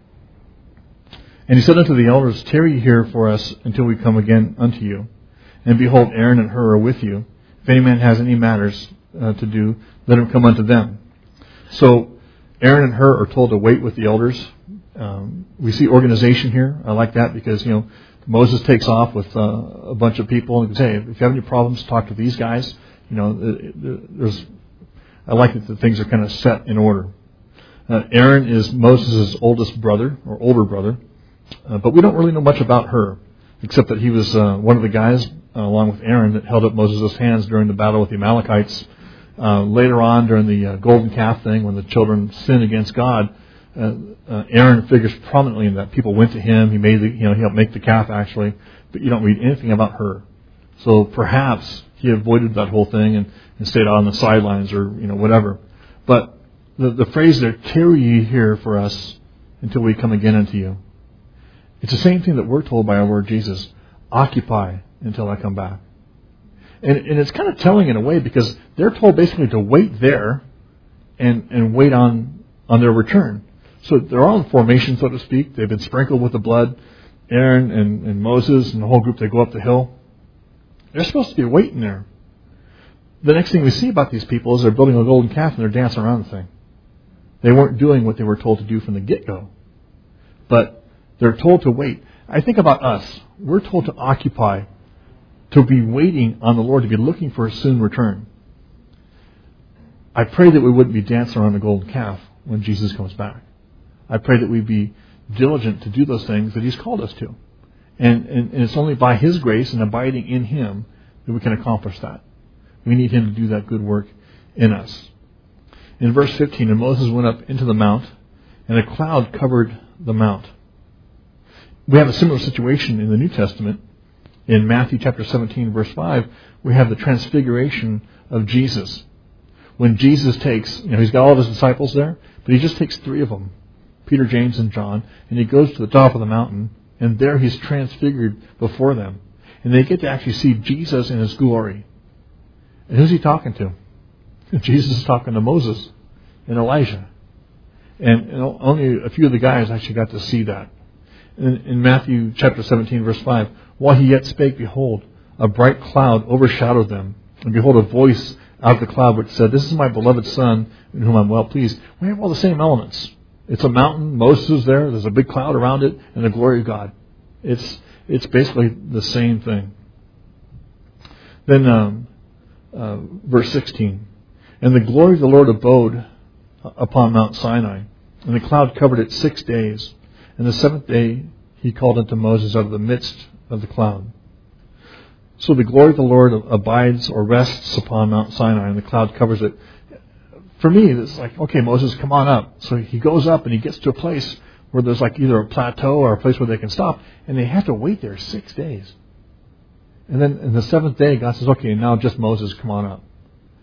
he said unto the elders, tarry ye here for us until we come again unto you. And behold, Aaron and Hur are with you. If any man has any matters uh, to do, let him come unto them. So Aaron and Hur are told to wait with the elders Um, we see organization here. I like that because, you know, Moses takes off with uh, a bunch of people and says, hey, if you have any problems, talk to these guys. You know, there's. I like that the things are kind of set in order. Uh, Aaron is Moses' oldest brother, or older brother, uh, but we don't really know much about her, except that he was uh, one of the guys, uh, along with Aaron, that held up Moses' hands during the battle with the Amalekites. Uh, later on, during the uh, golden calf thing, when the children sinned against God, uh, uh, Aaron figures prominently in that. People went to him. He made the, you know, he helped make the calf actually, but you don't read anything about her. So perhaps he avoided that whole thing and, and stayed on the sidelines, or you know whatever. But the the phrase there, "Tarry ye here for us until we come again unto you," it's the same thing that we're told by our Lord Jesus: occupy until I come back. And, and it's kind of telling in a way, because they're told basically to wait there and, and wait on, on their return. So they're all in formation, so to speak. They've been sprinkled with the blood. Aaron and, and Moses and the whole group, they go up the hill. They're supposed to be waiting there. The next thing we see about these people is they're building a golden calf and they're dancing around the thing. They weren't doing what they were told to do from the get-go. But they're told to wait. I think about us. We're told to occupy, to be waiting on the Lord, to be looking for a soon return. I pray that we wouldn't be dancing around the golden calf when Jesus comes back. I pray that we'd be diligent to do those things that He's called us to. And, and, and it's only by His grace and abiding in Him that we can accomplish that. We need Him to do that good work in us. In verse fifteen, and Moses went up into the mount, and a cloud covered the mount. We have a similar situation in the New Testament. In Matthew chapter seventeen, verse five, we have the transfiguration of Jesus. When Jesus takes, you know, He's got all of His disciples there, but He just takes three of them, Peter, James, and John, and He goes to the top of the mountain, and there He's transfigured before them. And they get to actually see Jesus in His glory. And who's He talking to? Jesus is talking to Moses and Elijah. And, and only a few of the guys actually got to see that. In, in Matthew chapter seventeen, verse five, while He yet spake, behold, a bright cloud overshadowed them. And behold, a voice out of the cloud which said, This is my beloved Son, in whom I'm well pleased. We have all the same elements. It's a mountain. Moses is there. There's a big cloud around it, and the glory of God. It's it's basically the same thing. Then um, uh, verse sixteen. And the glory of the Lord abode upon Mount Sinai, and the cloud covered it six days. And the seventh day He called unto Moses out of the midst of the cloud. So the glory of the Lord abides or rests upon Mount Sinai, and the cloud covers it. For me, it's like, okay, Moses, come on up. So he goes up and he gets to a place where there's like either a plateau or a place where they can stop, and they have to wait there six days. And then in the seventh day, God says, okay, now just Moses, come on up.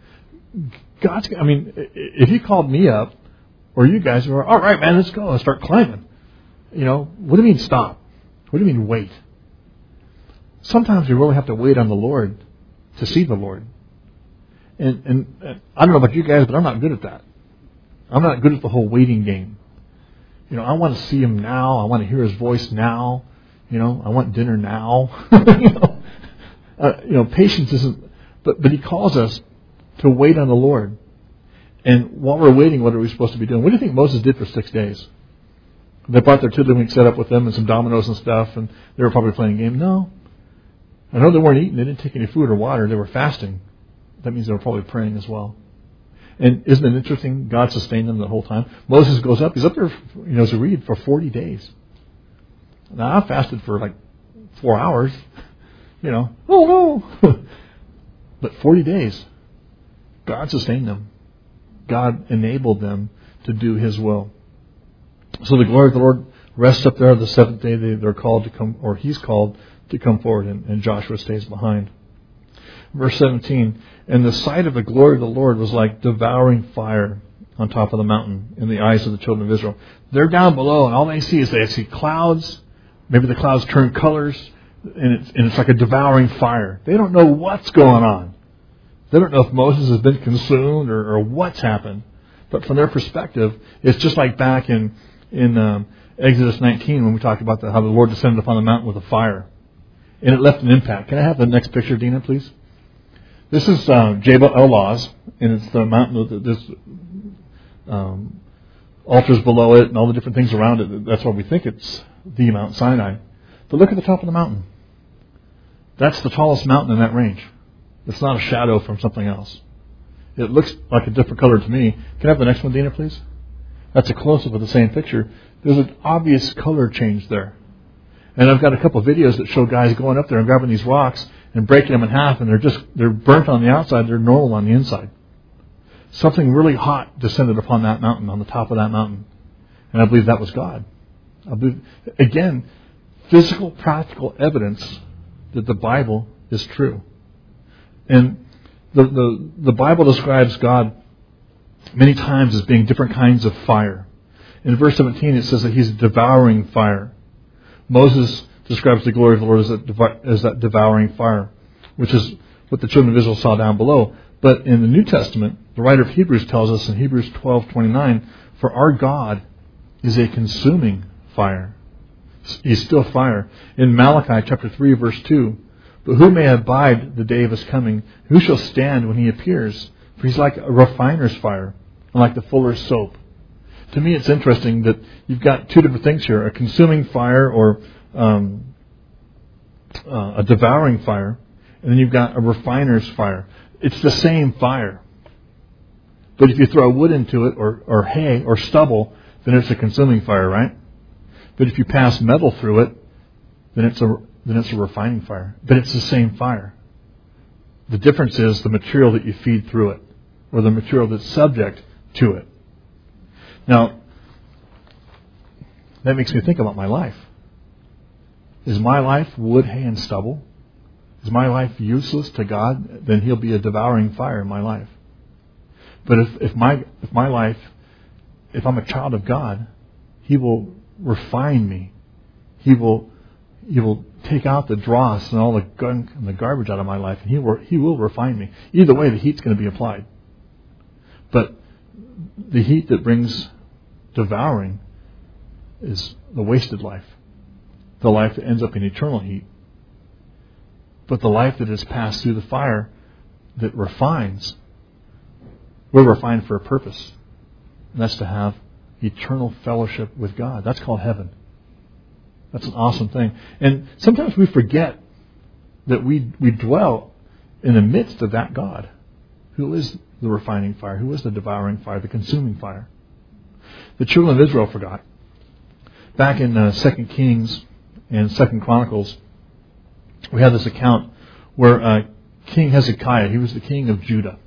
God's, I mean, if He called me up, or you guys were, all right, man, let's go and start climbing. You know, what do you mean stop? What do you mean wait? Sometimes we really have to wait on the Lord to see the Lord. And, and, and I don't know about you guys, but I'm not good at that. I'm not good at the whole waiting game. You know, I want to see Him now. I want to hear His voice now. You know, I want dinner now. you know, uh, you know, patience isn't. But but He calls us to wait on the Lord. And while we're waiting, what are we supposed to be doing? What do you think Moses did for six days? They brought their tiddlywink set up with them and some dominoes and stuff, and they were probably playing a game. No. I know they weren't eating. They didn't take any food or water. They were fasting. That means they were probably praying as well. And isn't it interesting? God sustained them the whole time. Moses goes up. He's up there, you know, as we read, for forty days. Now, I fasted for like four hours. You know, oh no. But forty days. God sustained them. God enabled them to do His will. So the glory of the Lord rests up there. The seventh day they, they're called to come, or He's called to come forward, and, and Joshua stays behind. Verse seventeen, and the sight of the glory of the Lord was like devouring fire on top of the mountain in the eyes of the children of Israel. They're down below, and all they see is they see clouds. Maybe the clouds turn colors, and it's, and it's like a devouring fire. They don't know what's going on. They don't know if Moses has been consumed or, or what's happened. But from their perspective, it's just like back in in um, Exodus nineteen when we talked about the, how the Lord descended upon the mountain with a fire. And it left an impact. Can I have the next picture, Dina, please? This is uh, Jabal el Lawz, and it's the mountain of this um, altars below it and all the different things around it. That's why we think it's the Mount Sinai. But look at the top of the mountain. That's the tallest mountain in that range. It's not a shadow from something else. It looks like a different color to me. Can I have the next one, Dina, please? That's a close-up of the same picture. There's an obvious color change there. And I've got a couple of videos that show guys going up there and grabbing these rocks and breaking them in half, and they're just they're burnt on the outside, they're normal on the inside. Something really hot descended upon that mountain, on the top of that mountain. And I believe that was God. I believe, again, physical, practical evidence that the Bible is true. And the, the, the Bible describes God many times as being different kinds of fire. In verse seventeen it says that He's devouring fire. Moses describes the glory of the Lord as that, as that devouring fire, which is what the children of Israel saw down below. But in the New Testament, the writer of Hebrews tells us in Hebrews twelve twenty-nine, for our God is a consuming fire. He's still fire. In Malachi chapter three, verse two, but who may abide the day of His coming? Who shall stand when He appears? For He's like a refiner's fire and like the fuller's soap. To me, it's interesting that you've got two different things here: a consuming fire, or um, uh, a devouring fire, and then you've got a refiner's fire. It's the same fire. But if you throw wood into it, or, or hay, or stubble, then it's a consuming fire, right? But if you pass metal through it, then it's a then it's a refining fire. But it's the same fire. The difference is the material that you feed through it, or the material that's subject to it. Now, that makes me think about my life. Is my life wood, hay, and stubble? Is my life useless to God? Then He'll be a devouring fire in my life. But if, if my if my life, if I'm a child of God, He will refine me. He will He will take out the dross and all the gunk and the garbage out of my life, and He will He will refine me. Either way, the heat's going to be applied. But the heat that brings devouring is the wasted life, the life that ends up in eternal heat. But the life that is passed through the fire that refines, we're refined for a purpose. And that's to have eternal fellowship with God. That's called heaven. That's an awesome thing. And sometimes we forget that we, we dwell in the midst of that God, who is the refining fire, who is the devouring fire, the consuming fire. The children of Israel forgot. Back in uh, Second Kings and Second Chronicles, we have this account where uh, King Hezekiah, he was the king of Judah,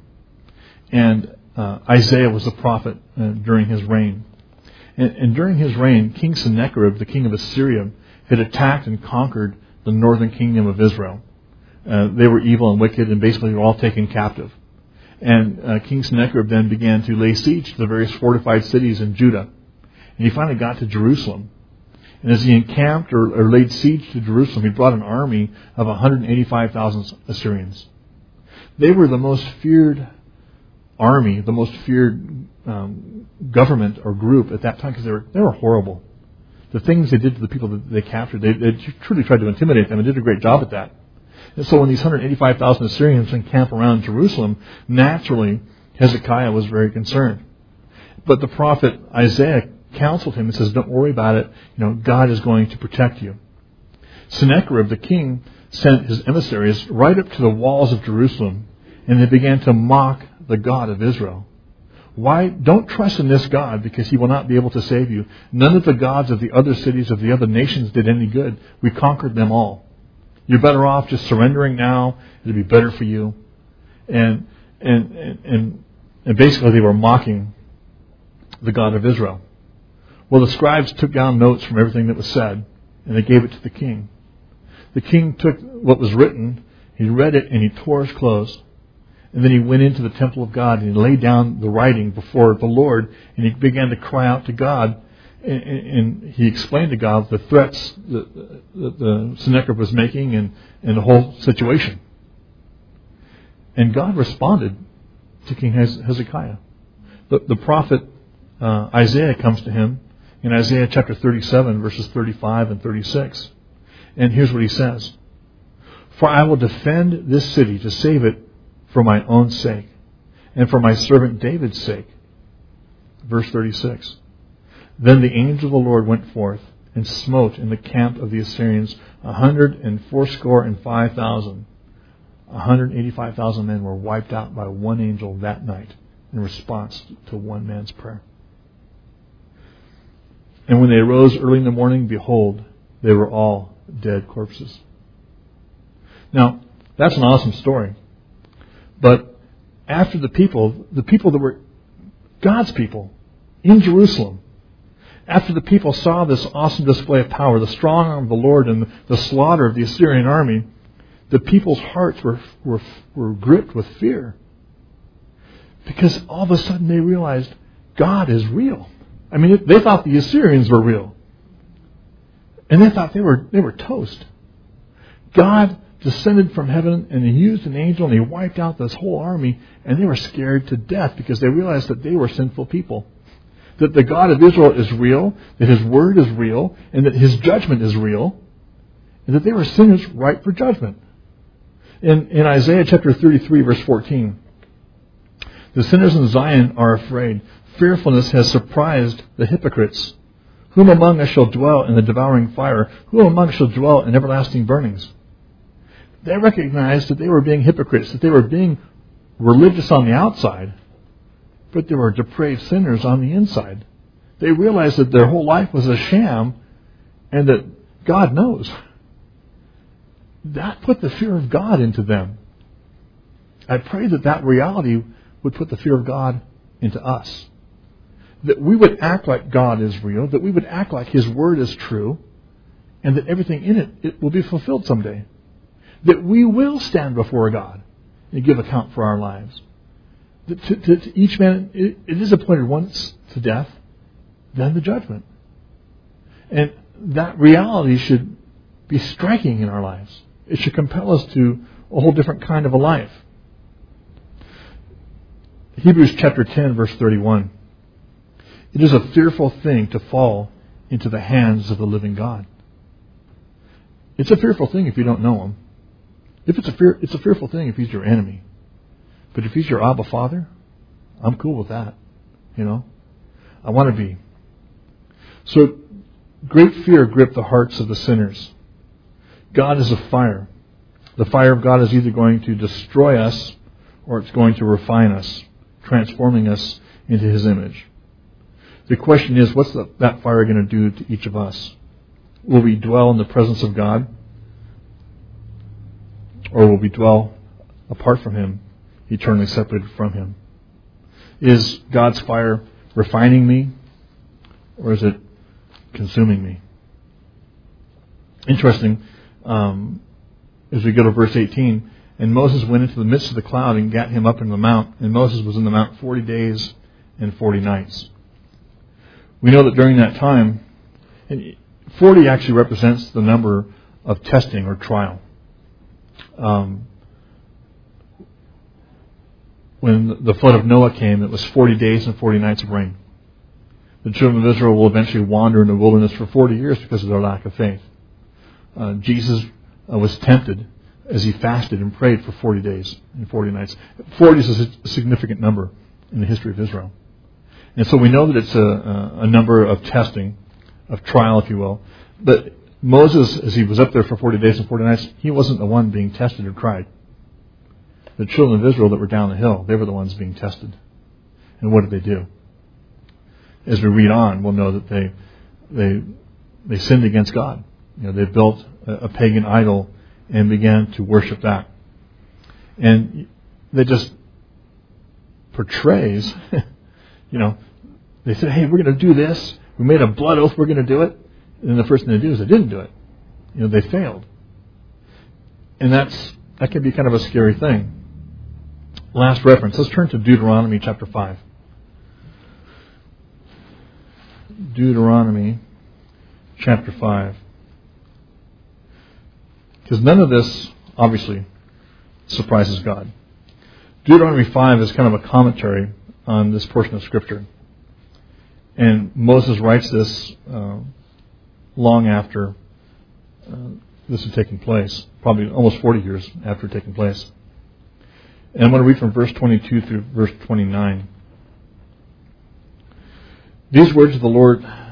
and uh, Isaiah was the prophet uh, during his reign. And, and during his reign, King Sennacherib, the king of Assyria, had attacked and conquered the northern kingdom of Israel. Uh, they were evil and wicked, and basically were all taken captive. And uh, King Sennacherib then began to lay siege to the various fortified cities in Judah. And he finally got to Jerusalem. And as he encamped or, or laid siege to Jerusalem, he brought an army of one hundred eighty-five thousand Assyrians. They were the most feared army, the most feared um, government or group at that time, because they were, they were horrible. The things they did to the people that they captured, they, they truly tried to intimidate them and did a great job at that. And so when these one hundred eighty-five thousand Assyrians encamp around Jerusalem, naturally Hezekiah was very concerned. But the prophet Isaiah counseled him and says, don't worry about it. You know, God is going to protect you. Sennacherib, the king, sent his emissaries right up to the walls of Jerusalem, and they began to mock the God of Israel. Why? Don't trust in this God, because He will not be able to save you. None of the gods of the other cities, of the other nations, did any good. We conquered them all. You're better off just surrendering now. It'll be better for you. And and and and basically they were mocking the God of Israel. Well, the scribes took down notes from everything that was said, and they gave it to the king. The king took what was written, he read it, and he tore his clothes. And then he went into the temple of God, and he laid down the writing before the Lord, and he began to cry out to God. And, and he explained to God the threats that, that the Sennacherib was making, and, and the whole situation. And God responded to King Hezekiah. The, the prophet uh, Isaiah comes to him in Isaiah chapter thirty-seven, verses thirty-five and thirty-six. And here's what he says. For I will defend this city to save it for my own sake, and for my servant David's sake. Verse thirty-six. Then the angel of the Lord went forth and smote in the camp of the Assyrians a hundred and fourscore and five thousand. A hundred and eighty-five thousand men were wiped out by one angel that night in response to one man's prayer. And when they arose early in the morning, behold, they were all dead corpses. Now, that's an awesome story. But after the people, the people that were God's people in Jerusalem, after the people saw this awesome display of power, the strong arm of the Lord and the slaughter of the Assyrian army, the people's hearts were, were, were gripped with fear. Because all of a sudden they realized God is real. I mean, they thought the Assyrians were real. And they thought they were they were toast. God descended from heaven and He used an angel and He wiped out this whole army, and they were scared to death because they realized that they were sinful people. That the God of Israel is real, that His word is real, and that His judgment is real, and that they were sinners ripe for judgment. In, in Isaiah chapter thirty-three, verse fourteen, the sinners in Zion are afraid. Fearfulness has surprised the hypocrites. Whom among us shall dwell in the devouring fire? Who among us shall dwell in everlasting burnings? They recognized that they were being hypocrites, that they were being religious on the outside, but they were depraved sinners on the inside. They realized that their whole life was a sham and that God knows. That put the fear of God into them. I pray that that reality would put the fear of God into us. That we would act like God is real, that we would act like His word is true, and that everything in it, it will be fulfilled someday. That we will stand before God and give account for our lives. That to, to, to each man, it, it is appointed once to death, then the judgment. And that reality should be striking in our lives. It should compel us to a whole different kind of a life. Hebrews chapter ten, verse thirty-one. It is a fearful thing to fall into the hands of the living God. It's a fearful thing if you don't know Him. If it's a fear, it's a fearful thing if He's your enemy. But if He's your Abba Father, I'm cool with that. You know, I want to be. So, great fear gripped the hearts of the sinners. God is a fire. The fire of God is either going to destroy us or it's going to refine us, transforming us into His image. The question is, what's the, that fire going to do to each of us? Will we dwell in the presence of God? Or will we dwell apart from Him, eternally separated from Him? Is God's fire refining me? Or is it consuming me? Interesting, um, as we go to verse eighteen, and Moses went into the midst of the cloud and gat him up in the mount, and Moses was in the mount forty days and forty nights. We know that during that time, and forty actually represents the number of testing or trial. Um, when the flood of Noah came, it was forty days and forty nights of rain. The children of Israel will eventually wander in the wilderness for forty years because of their lack of faith. Uh, Jesus uh, was tempted as He fasted and prayed for forty days and forty nights. forty is a significant number in the history of Israel. And so we know that it's a, a number of testing, of trial, if you will. But Moses, as he was up there for forty days and forty nights, he wasn't the one being tested or tried. The children of Israel that were down the hill, they were the ones being tested. And what did they do? As we read on, we'll know that they they they sinned against God. You know, they built a, a pagan idol and began to worship that. And they just portrays, you know, they said, hey, we're going to do this. We made a blood oath, we're going to do it. And then the first thing they do is they didn't do it. You know, they failed. And that's that can be kind of a scary thing. Last reference. Let's turn to Deuteronomy chapter five. Deuteronomy chapter five. Because none of this, obviously, surprises God. Deuteronomy five is kind of a commentary on this portion of Scripture. And Moses writes this uh, long after uh, this had taken place, probably almost forty years after it had taken place. And I'm going to read from verse twenty-two through verse twenty-nine. These words of the Lord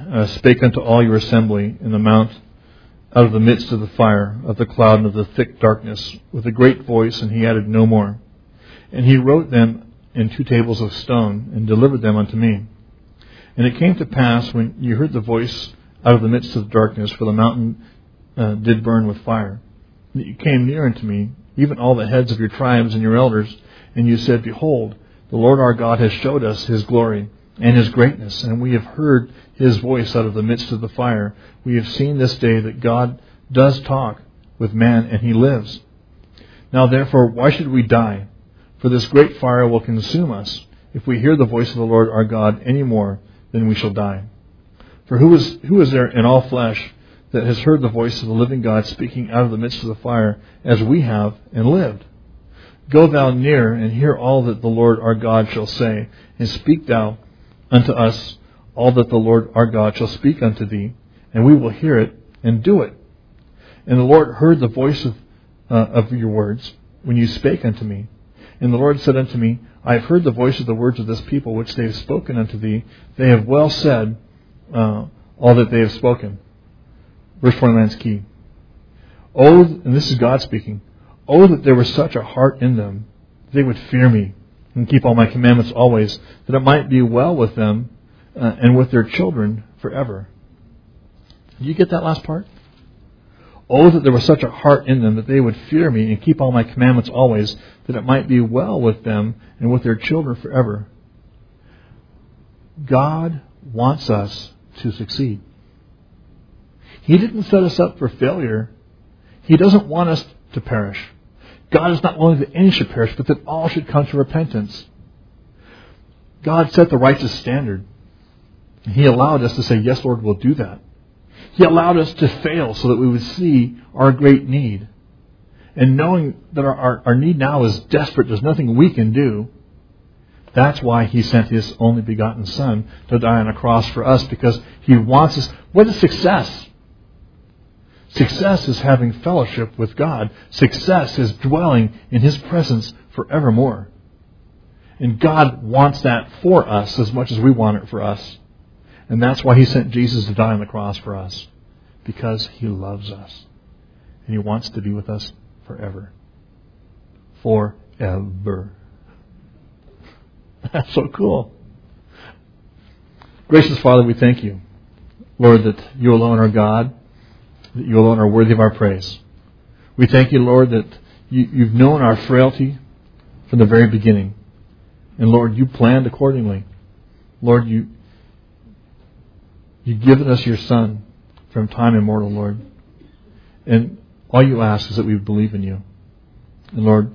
uh, spake unto all your assembly in the mount out of the midst of the fire, of the cloud, and of the thick darkness, with a great voice, and he added no more. And he wrote them in two tables of stone, and delivered them unto me. And it came to pass, when you heard the voice out of the midst of the darkness, for the mountain uh, did burn with fire, that you came near unto me, even all the heads of your tribes and your elders, and you said, Behold, the Lord our God has showed us his glory and his greatness, and we have heard his voice out of the midst of the fire. We have seen this day that God does talk with man, and he lives. Now therefore, why should we die? For this great fire will consume us. If we hear the voice of the Lord our God any more, then we shall die. For who is, who is there in all flesh that has heard the voice of the living God speaking out of the midst of the fire, as we have, and lived? Go thou near, and hear all that the Lord our God shall say, and speak thou unto us all that the Lord our God shall speak unto thee, and we will hear it, and do it. And the Lord heard the voice of, uh, of your words, when you spake unto me. And the Lord said unto me, I have heard the voice of the words of this people, which they have spoken unto thee. They have well said uh, all that they have spoken. Verse twenty-nine is key. Oh, and this is God speaking. Oh, that there was such a heart in them, that they would fear me, and keep all my commandments always, that it might be well with them uh, and with their children forever. Do you get that last part? Oh, that there was such a heart in them, that they would fear me and keep all my commandments always, that it might be well with them and with their children forever. God wants us to succeed. He didn't set us up for failure. He doesn't want us to perish. God is not willing that any should perish, but that all should come to repentance. God set the righteous standard. And He allowed us to say, yes, Lord, we'll do that. He allowed us to fail so that we would see our great need. And knowing that our, our, our need now is desperate, there's nothing we can do, that's why He sent His only begotten Son to die on a cross for us, because He wants us. What is success? Success is having fellowship with God. Success is dwelling in His presence forevermore. And God wants that for us as much as we want it for us. And that's why He sent Jesus to die on the cross for us. Because He loves us. And He wants to be with us forever. Forever. That's so cool. Gracious Father, we thank You, Lord, that You alone are God, that You alone are worthy of our praise. We thank You, Lord, that you, You've known our frailty from the very beginning. And Lord, You planned accordingly. Lord, You, You've given us Your Son from time immortal, Lord. And all You ask is that we believe in You. And Lord,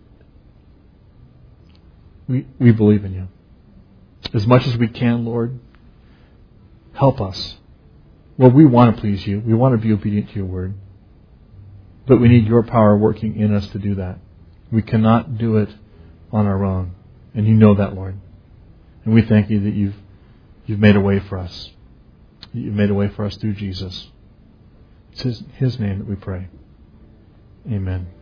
we, we believe in You. As much as we can, Lord, help us. Lord, we want to please You. We want to be obedient to Your word. But we need Your power working in us to do that. We cannot do it on our own. And You know that, Lord. And we thank You that You've, you've made a way for us. That You've made a way for us through Jesus. It's His, His name that we pray. Amen.